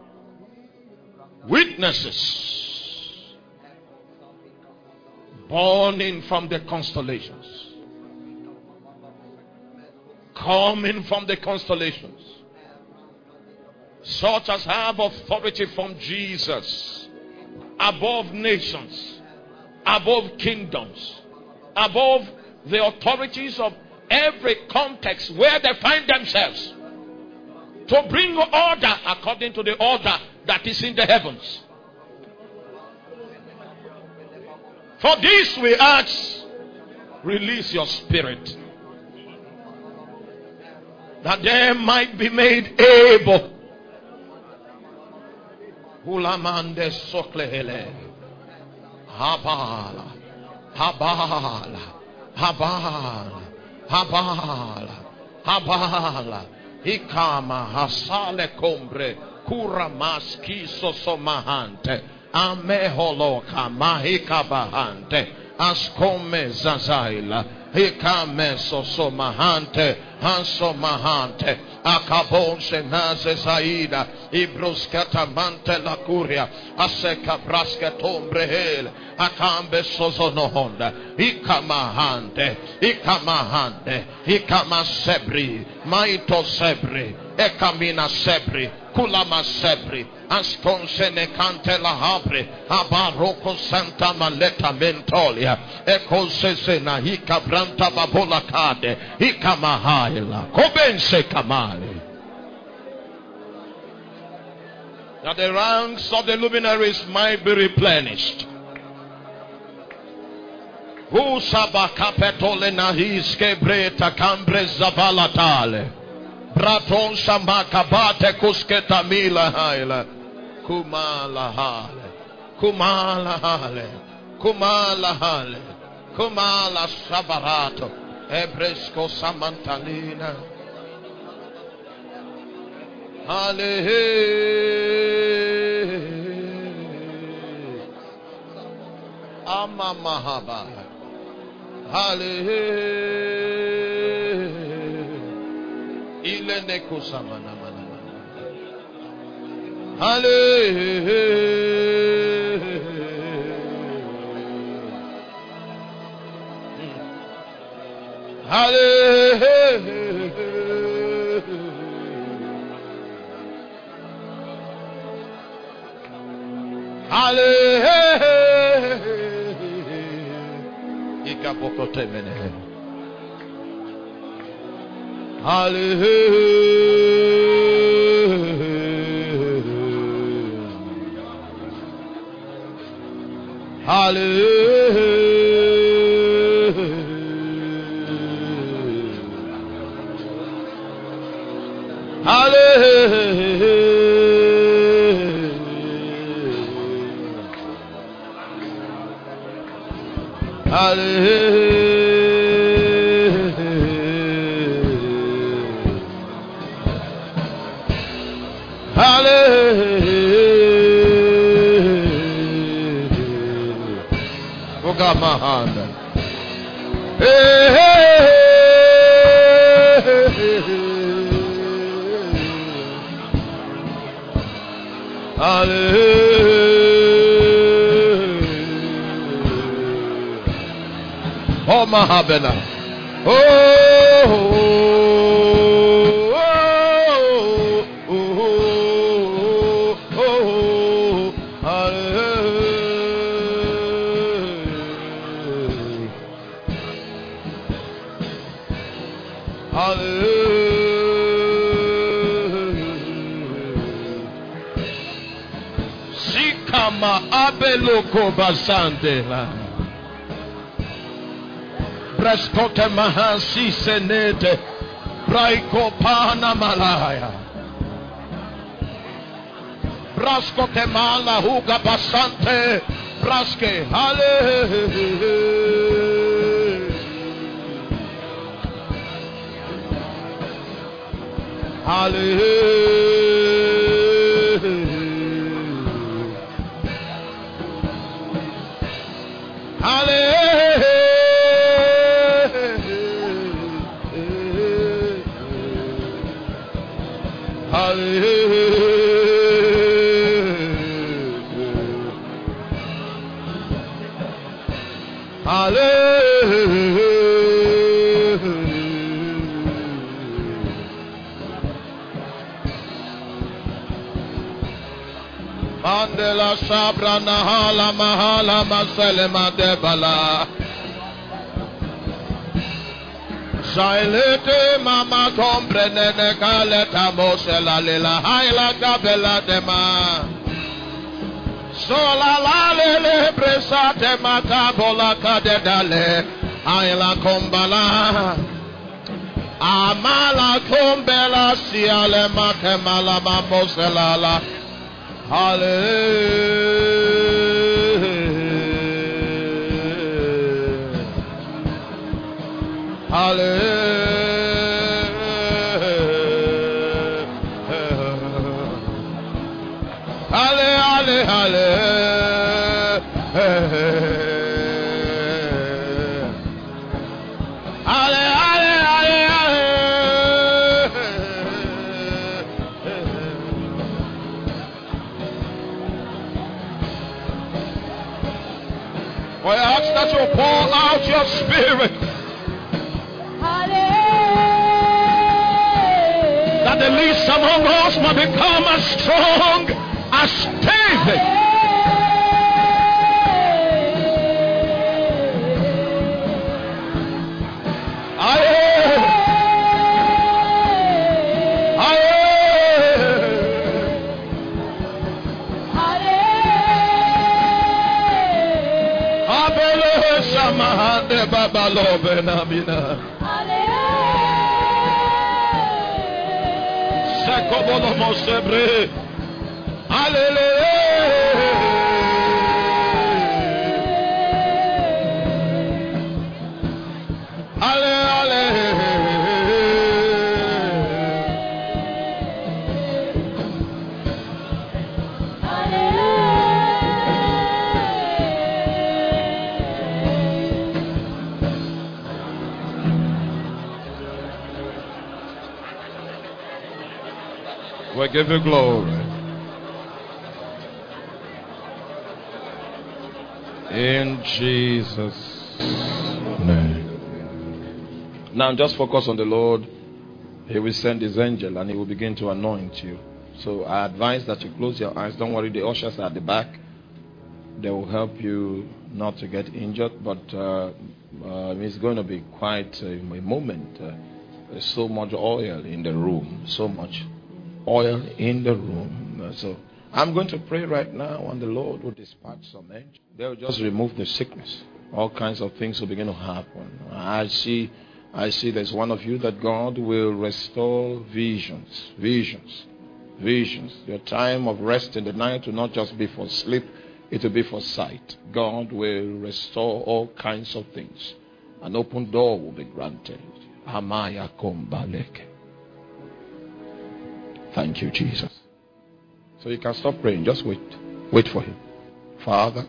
Witnesses born from the constellations, coming from the constellations, such as have authority from Jesus above nations, above kingdoms, above the authorities of every context where they find themselves, to bring order according to the order that is in the heavens. For this we ask, release your Spirit, that they might be made able. Hulamande soklehele. Habala. Habala. Habala. Habala. Habala. Ikama hasale kombre. Kura maski sosomahante. Ameholoka mahikabahante. Askome zazaila. Hikame sosomahante. Hansomahante. Akabonse naze zaida. Ibruskatamante la curia. Aseka brasketombrehel. Akambe sozonohonda. Ikamahante. Ikamahante. Ikamasebri. Maito sebri. Ekamina sebri. Kulama sebri. Askonsene cante la habre. Abaroko santa maleta mentolia. Ekosesena hikabranta babola kade. Hikamahaila. Kobense kamali. That the ranks of the luminaries might be replenished. Usaba kapetole nahiske breta cambre zavalatale. Braton samakabate kusketa mila haila. Kumala hale. Kumala hale. Kumala hale. Kumala sabarato. Ebresco samantalina. Hale. Amamahaba. Hale. Ilene kusamana mana mana. Hale. Hale. Hale. Ikapokote mene. Hallelujah. Hallelujah. Hallelujah. Hallelujah. Mahanda. Hey, hey, hey, Hallelujah. Oh, Mahabena. Oh, oh, oh, oh, oh, oh, Hallelujah. Sikama abeloko basandela. Breskote mahasi senete. Braiko pana malaya. Braskote mala huga basante. Braske hallelujah. Hallelujah. Hallelujah. Hallelujah. Hallelujah. Mandela sabra nahala mahala maselema debala. Sailete mama comprene ne caleta mosela lela haila gabela dema. Sola la lele presate matabola kadedale haila kombala. Amala kombela siale makemala mamosela la. Hallelujah. Hallelujah. Ale, ale, ale, ale. I ask that you pour out your spirit. That the least among us may become as strong as David. Baba Lobe Namina Sakobolo Mosebre Ale Ale Ale We give you glory. In Jesus' name. Now just focus on the Lord. He will send his angel and he will begin to anoint you. So I advise that you close your eyes. Don't worry, the ushers are at the back. They will help you not to get injured. But uh, uh, it's going to be quite a, a moment. Uh, there's so much oil in the room. So much oil in the room. So I'm going to pray right now, and the Lord will dispatch some angels. They'll just remove the sickness. All kinds of things will begin to happen. I see, I see there's one of you that God will restore visions, visions, visions. Your time of rest in the night will not just be for sleep, it will be for sight. God will restore all kinds of things. An open door will be granted. Amaya kombaleke. Thank you, Jesus. So you can stop praying. Just wait. Wait for him. Father,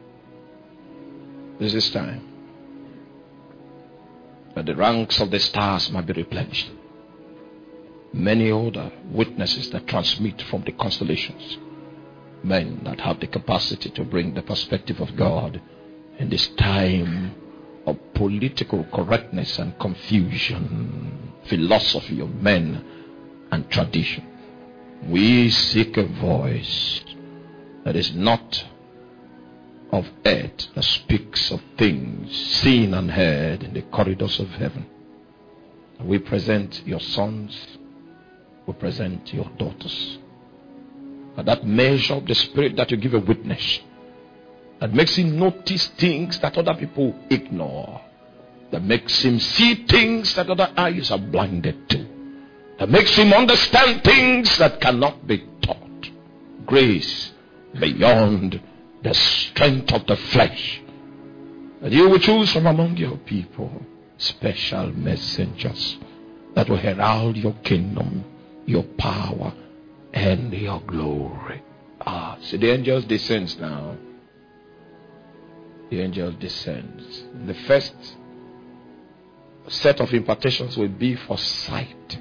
this is time that the ranks of the stars might be replenished. Many other witnesses that transmit from the constellations. Men that have the capacity to bring the perspective of God in this time of political correctness and confusion, philosophy of men and tradition. We seek a voice that is not of earth, that speaks of things seen and heard in the corridors of heaven. We present your sons, we present your daughters. At that measure of the Spirit that you give a witness, that makes him notice things that other people ignore, that makes him see things that other eyes are blinded to, that makes him understand things that cannot be taught. Grace beyond the strength of the flesh. That you will choose from among your people special messengers that will herald your kingdom, your power, and your glory. Ah, see, the angels descends now. The angel descends. The first set of impartations will be for sight.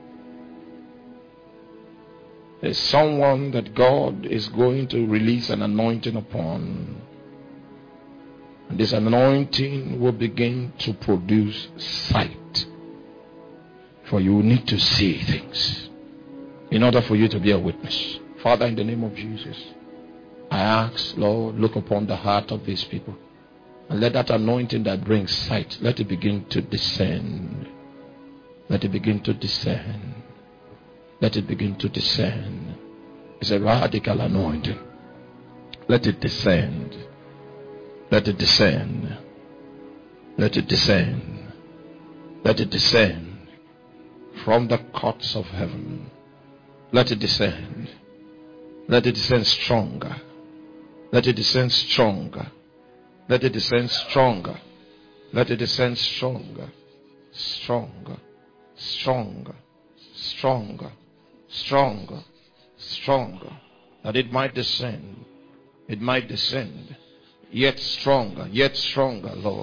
There's someone that God is going to release an anointing upon. And this anointing will begin to produce sight. For you need to see things in order for you to be a witness. Father, in the name of Jesus, I ask, Lord, look upon the heart of these people. And let that anointing that brings sight, let it begin to descend. Let it begin to descend. Let it begin to descend. It's a radical anointing. Let it descend. Let it descend. Let it descend. Let it descend from the courts of heaven. Let it descend. Let it descend stronger. Let it descend stronger. Let it descend stronger. Let it descend stronger. Stronger. Stronger. Stronger. Stronger, stronger, that it might descend, it might descend, yet stronger, yet stronger, Lord,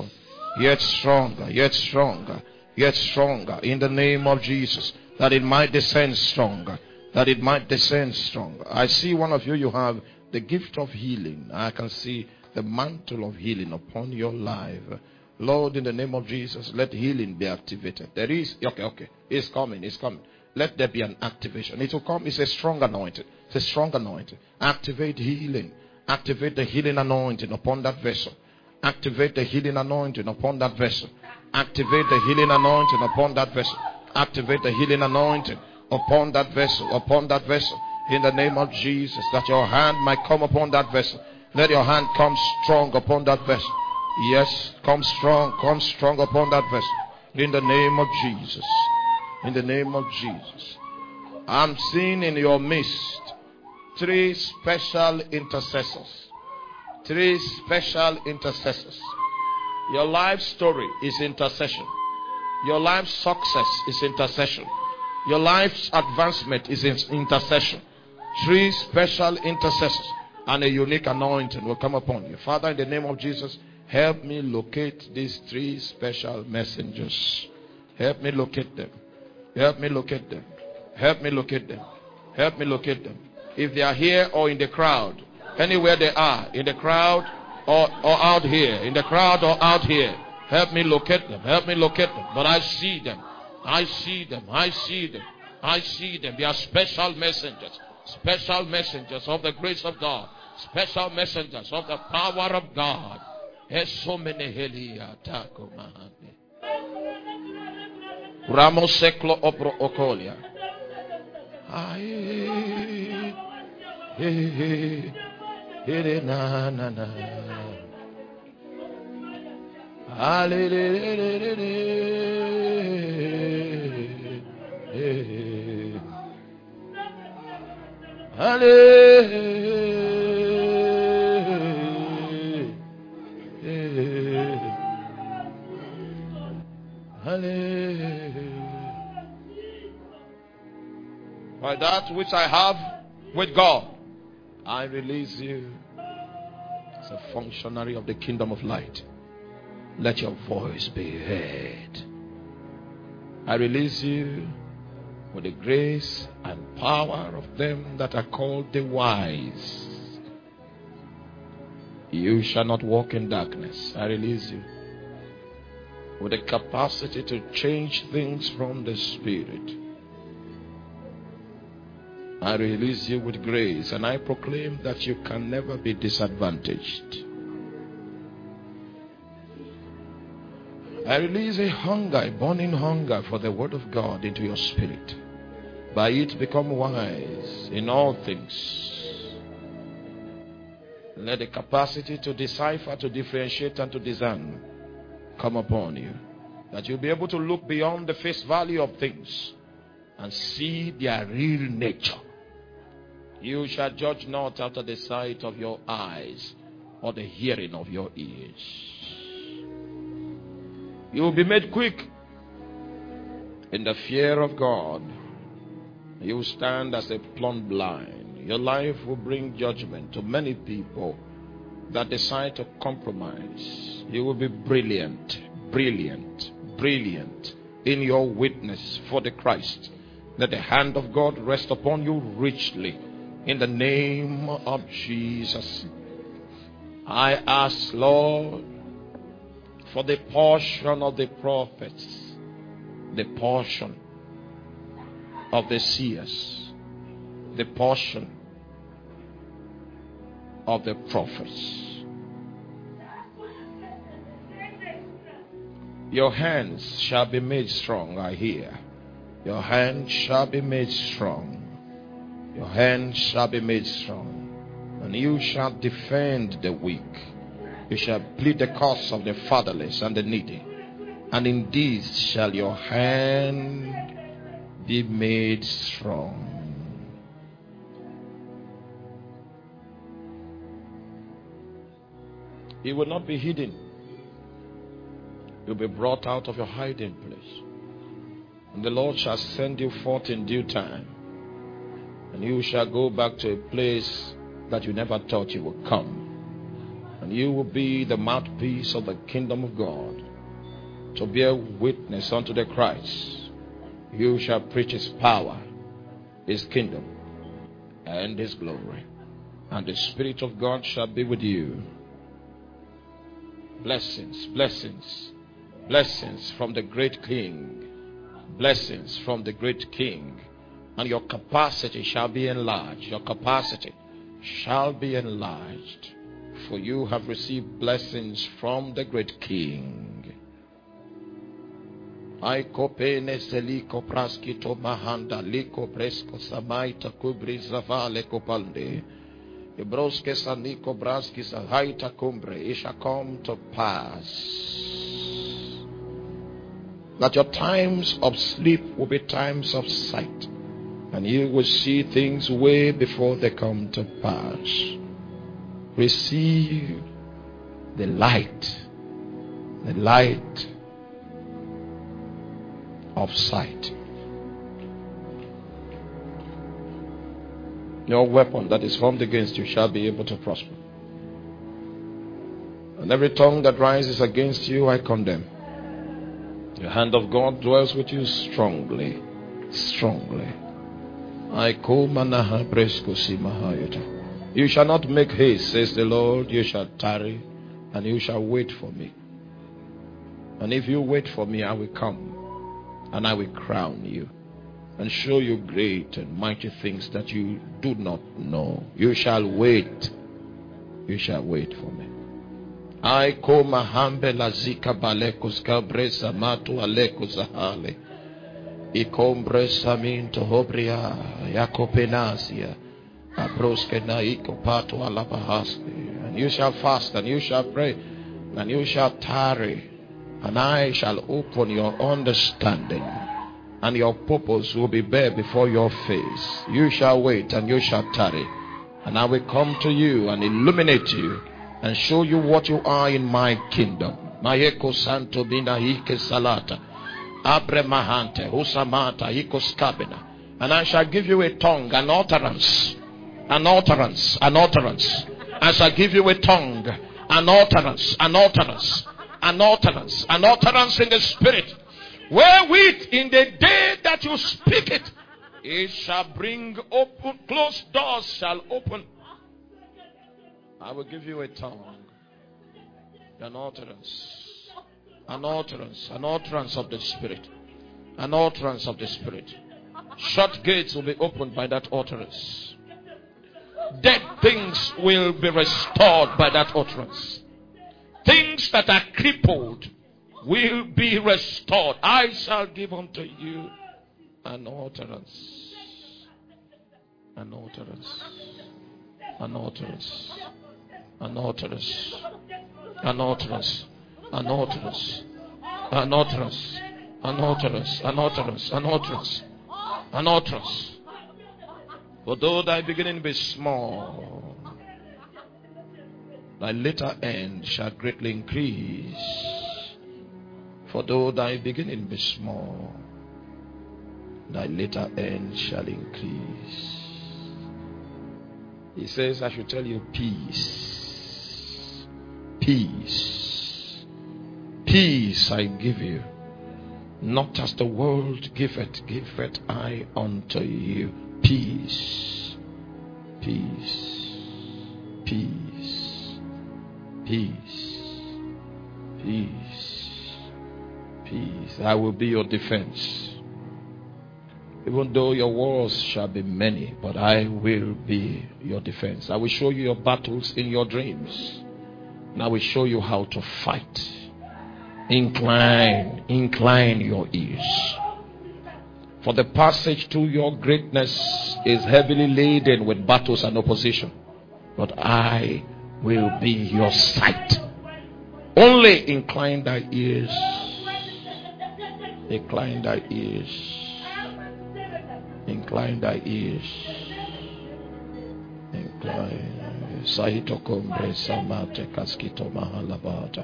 yet stronger, yet stronger, yet stronger, in the name of Jesus, that it might descend stronger, that it might descend stronger. I see one of you, you have the gift of healing. I can see the mantle of healing upon your life. Lord, in the name of Jesus, let healing be activated. There is, okay, okay, it's coming, it's coming. Let there be an activation. It will come, it's a strong anointing. It's a strong anointing. Activate healing. Activate the healing anointing upon that vessel. Activate the healing anointing upon that vessel. Activate the healing anointing upon that vessel. Activate the healing anointing upon that vessel, upon that vessel. In the name of Jesus, that your hand might come upon that vessel. Let your hand come strong upon that vessel. Yes, come strong, come strong upon that vessel. In the name of Jesus. In the name of Jesus. I'm seeing in your midst three special intercessors. Three special intercessors. Your life story is intercession. Your life's success is intercession. Your life's advancement is intercession. Three special intercessors and a unique anointing will come upon you. Father, in the name of Jesus, help me locate these three special messengers. Help me locate them. Help me locate them. Help me locate them. Help me locate them. If they are here or in the crowd, anywhere they are, in the crowd or, or out here, in the crowd or out here, help me locate them. Help me locate them. But I see them. I see them. I see them. I see them. They are special messengers. Special messengers of the grace of God. Special messengers of the power of God. Ramoseklo opro okolia. Aye. Hey, hey, na na na. Hallelujah. By that which I have with God, I release you as a functionary of the kingdom of light. Let your voice be heard. I release you with the grace and power of them that are called the wise. You shall not walk in darkness. I release you with the capacity to change things from the Spirit. I release you with grace, and I proclaim that you can never be disadvantaged. I release a hunger, a burning hunger for the word of God into your spirit. By it become wise in all things. Let the capacity to decipher, to differentiate, and to discern come upon you. That you'll be able to look beyond the face value of things and see their real nature. You shall judge not after the sight of your eyes or the hearing of your ears. You will be made quick in the fear of God. You will stand as a plumb blind. Your life will bring judgment to many people that decide to compromise. You will be brilliant, brilliant, brilliant in your witness for the Christ. Let the hand of God rest upon you richly in the name of Jesus. I ask, Lord, for the portion of the prophets, the portion of the seers, the portion of the prophets. Your hands shall be made strong, I hear. Your hands shall be made strong. Your hands shall be made strong. And you shall defend the weak. You shall plead the cause of the fatherless and the needy. And in these shall your hand be made strong. It will not be hidden. You'll be brought out of your hiding place. And the Lord shall send you forth in due time. And you shall go back to a place that you never thought you would come. And you will be the mouthpiece of the kingdom of God to bear witness unto the Christ. You shall preach his power, his kingdom, and his glory. And the Spirit of God shall be with you. Blessings, blessings, blessings from the great King. Blessings from the great King. And your capacity shall be enlarged. Your capacity shall be enlarged. For you have received blessings from the great King. I kopene seliko praskito mahanda liko presko samaita kubri zavale kopande. Ibroske saniko braski sahaita kumbre. It shall come to pass that your times of sleep will be times of sight, and you will see things way before they come to pass. Receive the light, the light of sight. No weapon that is formed against you shall be able to prosper. And every tongue that rises against you, I condemn. The hand of God dwells with you strongly, strongly. I call manaha bresko simahayata. You shall not make haste, says the Lord. You shall tarry, and you shall wait for me. And if you wait for me, I will come, and I will crown you, and show you great and mighty things that you do not know. You shall wait. You shall wait for me. I koma hambe lazika balekos kabresa matu alekos ahale. Ikombresa minto hobria yakopenasia. Abroske na ikopato alabahaste. And you shall fast, and you shall pray, and you shall tarry, and I shall open your understanding, and your purpose will be bare before your face. You shall wait, and you shall tarry, and I will come to you and illuminate you, and show you what you are in my kingdom. Mayeko santo bina hike salata. Abre mahante husamata hiko skabina. And I shall give you a tongue, an utterance, an utterance, an utterance. I shall give you a tongue, an utterance, an utterance, an utterance, an utterance in the spirit. Wherewith in the day that you speak it, it shall bring open, closed doors shall open. I will give you a tongue, an utterance, an utterance, an utterance of the Spirit, an utterance of the Spirit. Shut gates will be opened by that utterance. Dead things will be restored by that utterance. Things that are crippled will be restored. I shall give unto you an utterance, an utterance, an utterance. An utterance, an utterance, an utterance, an utterance, an utterance, an utterance, an utterance, an utterance. For though thy beginning be small, thy later end shall greatly increase. For though thy beginning be small, thy later end shall increase. He says, I should tell you peace. Peace, peace I give you, not as the world giveth, giveth I unto you. Peace, peace, peace, peace, peace, peace. I will be your defense. Even though your wars shall be many, but I will be your defense. I will show you your battles in your dreams. And I will show you how to fight. Incline, incline your ears. For the passage to your greatness is heavily laden with battles and opposition. But I will be your sight. Only incline thy ears. Incline thy ears. Incline thy ears. Incline. Sahito kombre samate kaskito mahalabata.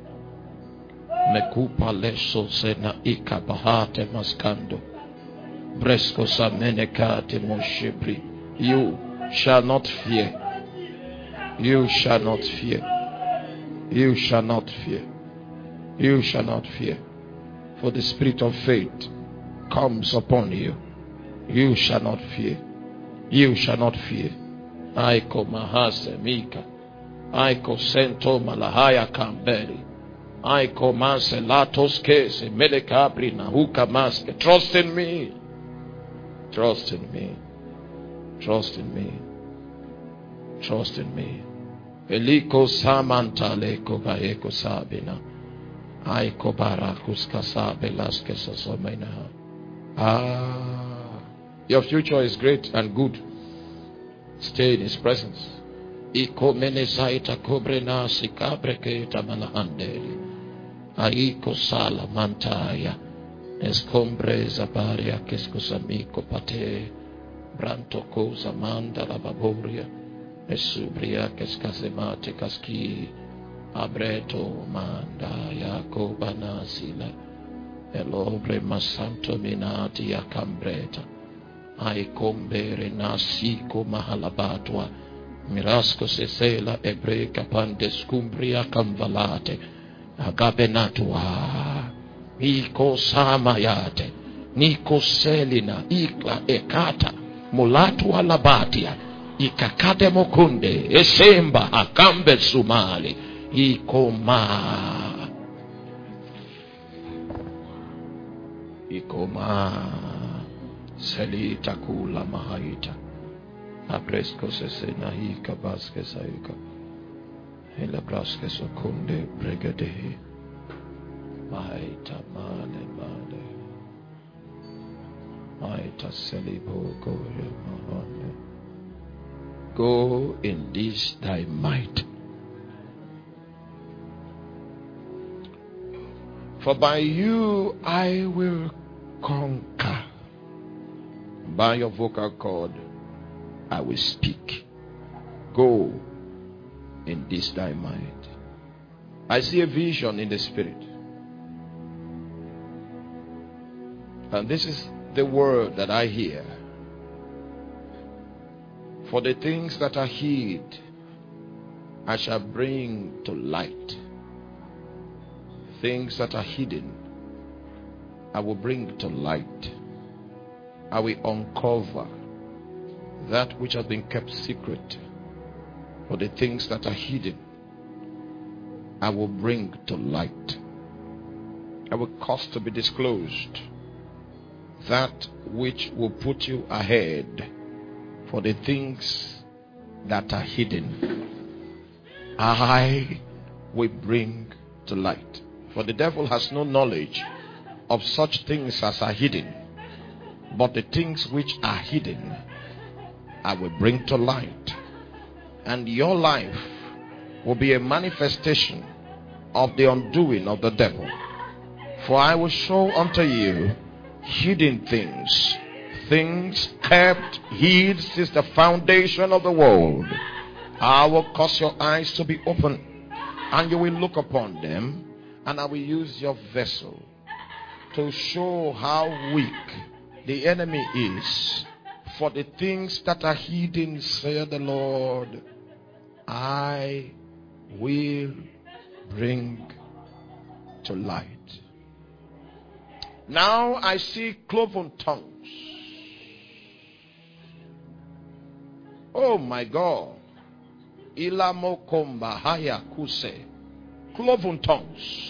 Mekupa leso sena ika bahate maskando. Bresco samenekate moshibri. You shall not fear. You shall not fear. You shall not fear. You shall not fear. For the spirit of faith comes upon you. You shall not fear. You shall not fear. Aiko mahase mika. Aiko sento malahaya kamberi. Aiko mase latos kese melekabri na huka maske. Trust in me. Trust in me. Trust in me. Trust in me. Eliko samanta leko baeko sabina. Aiko barakus kasabe laske sosomena. Ah, your future is great and good. Stay in His presence. Iko menesaita kobrena sikabreketa malahandeli. Aiko sala mantaya. Escombre zabaria kescosamiko pate. Branto cosa manda la baboria. Esubria kescasemate kaski. Abreto manda yakoba nasila. Elobre masanto minati yakambreta. Aikombere nasiko mahalabatwa. Mirasco sesela ebreka pandescumbria camvalate. Agabenatua. Iko samayate. Niko selina. Ikla ekata. Mulatu alabatia. Ikakade mokunde. Esemba akambe sumali. Iko ma. Iko ma. Selita kula mahaita. Apresko sesena hika baske saika. Hela braske sokunde bregade. Maita male male. Maita selibo gore mahane. Go in this thy might. For by you I will conquer. By your vocal cord I will speak. Go in this thy might. I see a vision in the spirit. And this is the word that I hear. For the things that are hid, I shall bring to light. Things that are hidden, I will bring to light. I will uncover that which has been kept secret. For the things that are hidden, I will bring to light. I will cause to be disclosed that which will put you ahead. For the things that are hidden, I will bring to light. For the devil has no knowledge of such things as are hidden. But the things which are hidden, I will bring to light. And your life will be a manifestation of the undoing of the devil. For I will show unto you hidden things, things kept hid since the foundation of the world. I will cause your eyes to be open, and you will look upon them, and I will use your vessel to show how weak the enemy is. For the things that are hidden, saith the Lord, I will bring to light. Now I see cloven tongues. Oh my God. Ilamokomba haya kuse. Cloven tongues.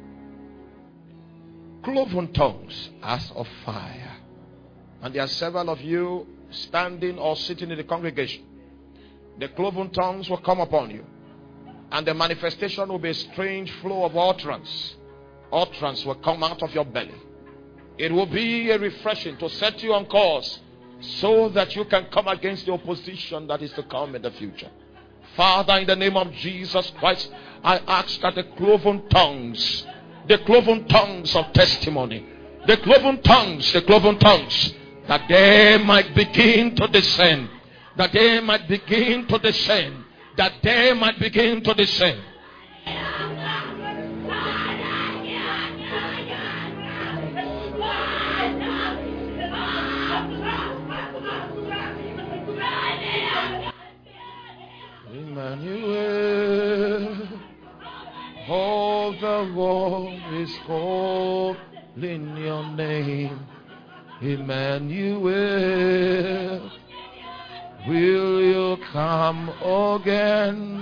Cloven tongues as of fire. And there are several of you standing or sitting in the congregation. The cloven tongues will come upon you. And the manifestation will be a strange flow of utterance. Utterance will come out of your belly. It will be a refreshing to set you on course so that you can come against the opposition that is to come in the future. Father, in the name of Jesus Christ, I ask that the cloven tongues, the cloven tongues of testimony, the cloven tongues, the cloven tongues, that they might begin to descend, that they might begin to descend, that they might begin to descend. Emmanuel, all the world is is called in your name. Emmanuel, will you come again?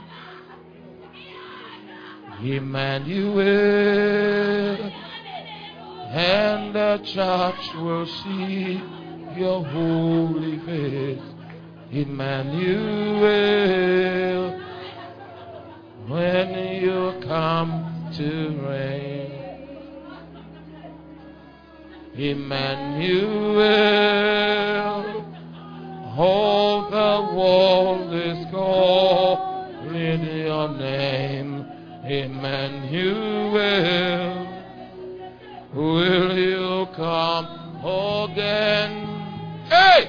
Emmanuel, and the church will see your holy face. Emmanuel, when you come to reign. Emmanuel, all the world is calling your name. Emmanuel, will you come again? Hey!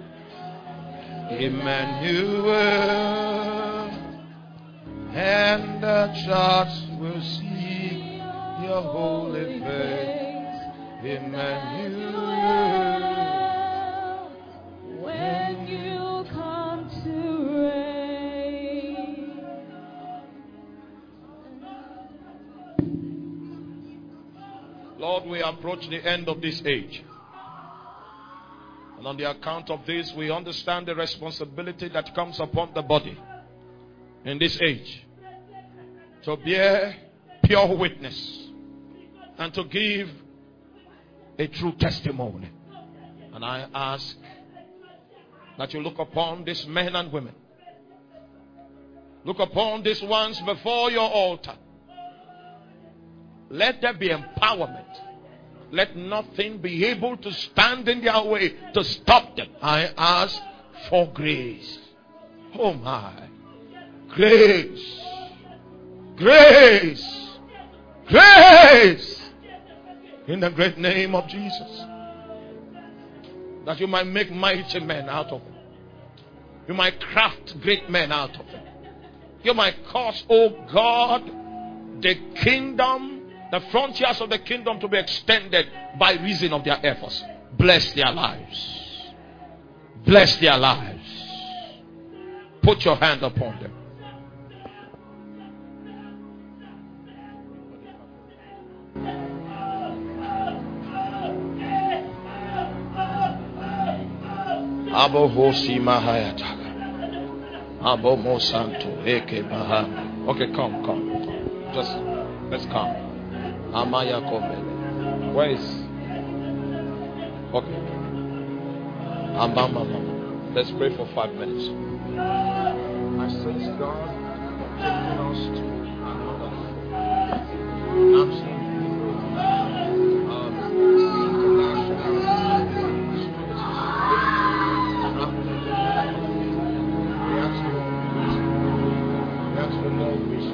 Emmanuel, and the church will see your holy face. Emmanuel, when you come to reign. Lord, we approach the end of this age. And on the account of this, we understand the responsibility that comes upon the body in this age to bear pure witness and to give a true testimony. And I ask that you look upon these men and women. Look upon these ones before your altar. Let there be empowerment. Let nothing be able to stand in their way to stop them. I ask for grace. Oh my. Grace. Grace. Grace. In the great name of Jesus. That you might make mighty men out of them. You might craft great men out of them. You might cause, oh God, the kingdom, the frontiers of the kingdom to be extended by reason of their efforts. Bless their lives. Bless their lives. Put your hand upon them. Abo Hosi Mahayata. Abo Mosanto. Eke Bahama. Okay, come, come. Just let's come. Amaya Komele. Where is? Okay. Ambama. Let's pray for five minutes. I sense God taking us to another absolute um, international. We ask for we ask for more wisdom.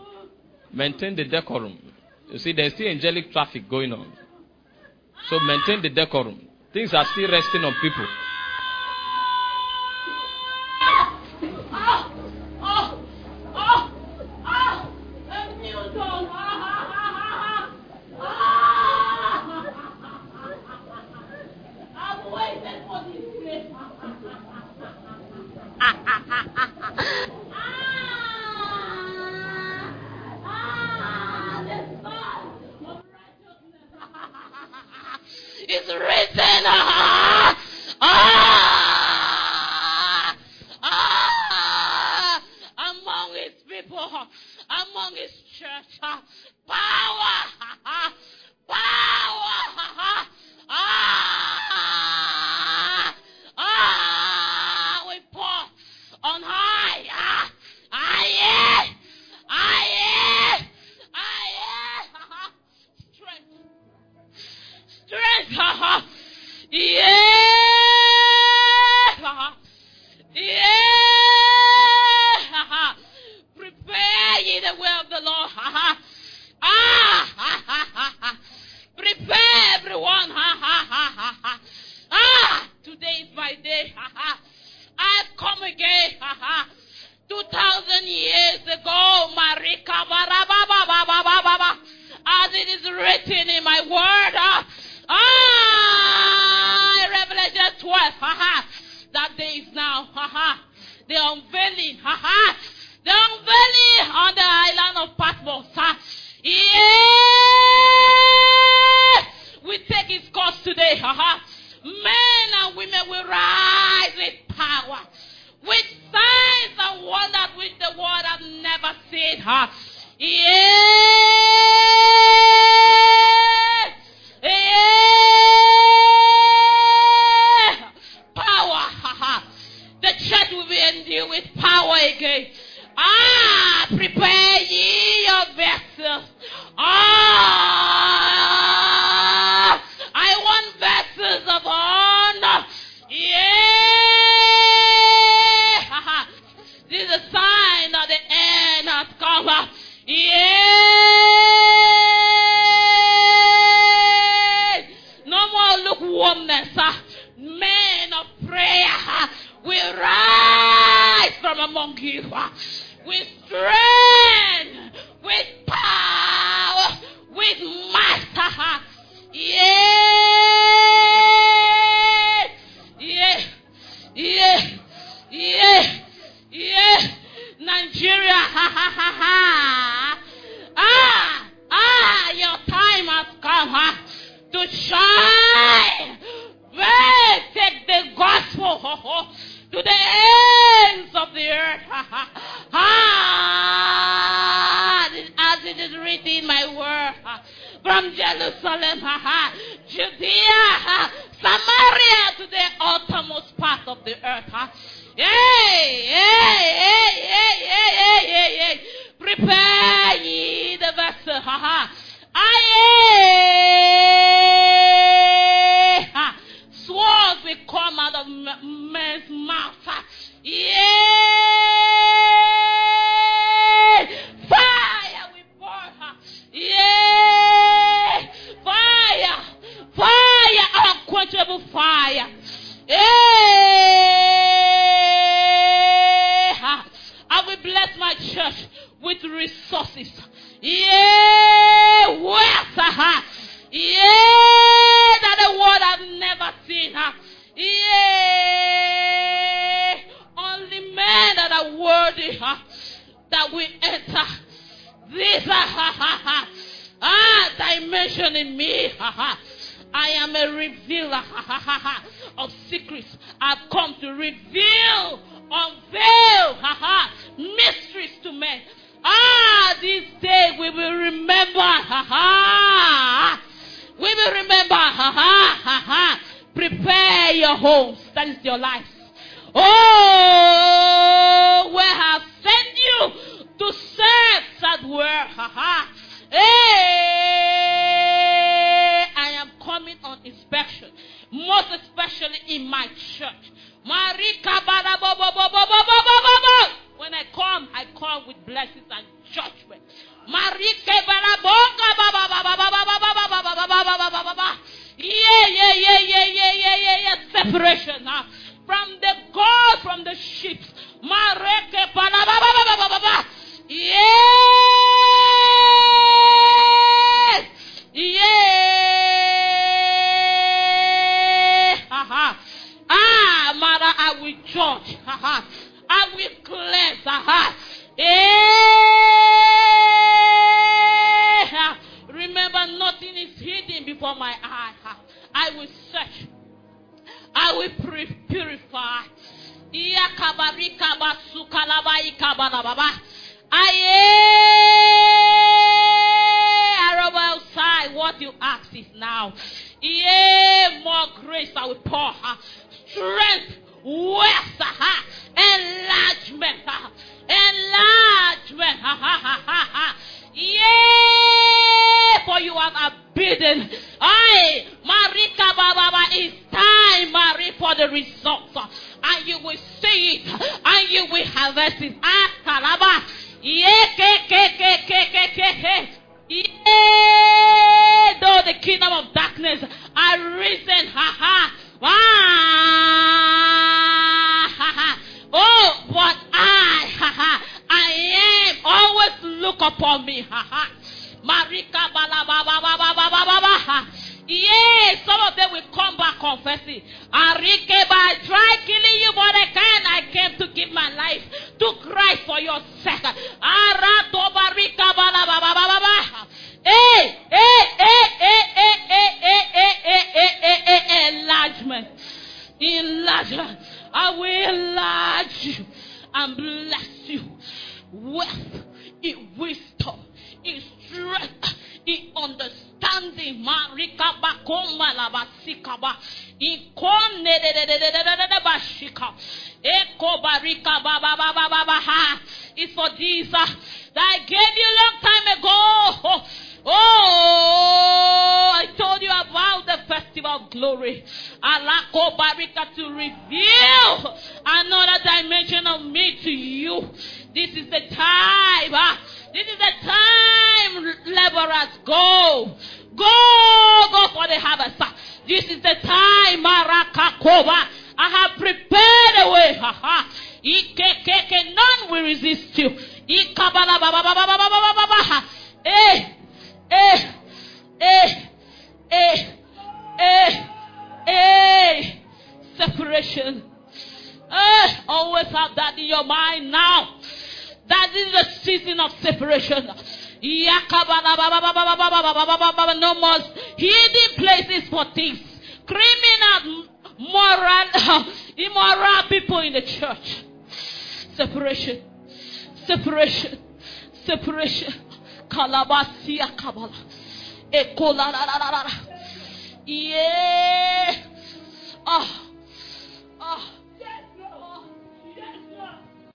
Maintain the decorum. You see, there's still angelic traffic going on. So maintain the decorum. Things are still resting on people. It's written ah, ah, ah, among his people, among his church, ah, power, ah, power, ah, ah, we pour on high, ah, ah, yeah, ah, yeah, ah, yeah, strength. Strength, haha, yeah, haha, yeah, haha. Prepare ye the way of the Lord, haha, ah, ha, ha, ha, ha. Prepare everyone, ha, ha, ha, ha, ha. Ah, today is my day, haha. I come again, haha. Two thousand years ago, Marika, ba, as it is written in my word, ah. Ah, Revelation twelve, haha. That day is now, haha. The unveiling, haha. The unveiling on the island of Patmos, ha. Yeah. We take its course today, haha. Men and women will rise with power, with signs and wonders which the world has never seen, ha. Yeah. Yeah. Power. The church will be endued with power again. Ah, prepare ye your vessels. Ah, I want vessels of honor. Yeah. This is a sign that the end has come. Yeah. No more lukewarmness. Men of prayer will rise from among you with strength, with power, with might. Yeah, yeah, yeah, yeah, yeah. Nigeria, ha ha ha ha. Ah, ah, your time has come, huh, to shine. Well, take the gospel ho, ho, to the ends of the earth. Ha, ha. Ah, as it is written in my word, ha, from Jerusalem, ha, ha, Judea, ha, Samaria to the uttermost part of the earth. Ha. Hey, hey, hey, hey, hey, hey, hey, hey. Prepare ye the vessel. Ha, ha. Aye. Ha. Swords will come out of men's mouths. Yeah. Fire will burn. Yeah. Fire. Fire. Unquenchable fire. Yeah. I will bless my church with resources. Yeah. Wealth. Yeah. That the world has never seen. Yeah. Only men that are worthy that will enter this ah, dimension in me. I am a revealer of secrets. I've come to reveal, unveil mysteries to men. Ah, this day we will remember. We will remember. Prepare your homes. That is your life. Oh, where I have sent you to serve that word. Hey, I am coming on inspection, most especially in my church. When I come, I come with blessings and judgment. When separation uh, from the goat, from the sheep. Mareke palabababababa. Yes! Yes! Aha. Ah, Mara, I will judge. Aha. I will cleanse. Aha. Eh. Remember, nothing is hidden before my eye. I will search. I will purify. I outside what you ask is now. Yeah, more grace I will pour. Strength, wealth, enlargement, enlargement. Yeah, for you have abidden. Aye, Marika Baba, it's time, Marie, for the results. And you will see it, and you will harvest it. Ah, Kalaba. Yeah, ke, ke, ke, ke, ke, ke, ke. Yeah, though the kingdom of darkness are risen. Ha ha. Ah, ha ha. Oh, but I, ha ha, I am. Always look upon me. Ha ha. Marika bala ba ba ba ba ba ba ba ba. Yes, some of them will come back confessing. Arike ba, try killing you, but I can. I came to give my life to Christ for your sake. Arato barika bala ba ba ba ba ba. Hey, hey, hey, hey, hey, hey, hey, hey, hey, hey, hey, enlargement, enlargement. I will enlarge you and bless you. Wealth, in wisdom, in strength, in understanding. Marika bakoma la basikaba. In kone de de de de de de de bashika. Eko barika ba ba ba ba ba ba ha. It's for these uh, that I gave you a long time ago. Oh, oh, I told you about the festival of glory. Alako barika to reveal another dimension of me to you. This is the time. Uh, this is the time, laborers. Go. Go. Go for the harvest. Uh, this is the time, Marakakoba. I have prepared a way. Ha ha. Ikekeke, none will resist you. Ikabala baba baba baba baba baba. Eh, eh, eh, eh, eh, eh. Separation. Eh, always have that in your mind now. That is the season of separation. No more hidden places for thieves, criminal, moral, immoral people in the church. Separation, separation, separation. Kalabasia kabala, ekola la la la la. Yeah. Ah, ah.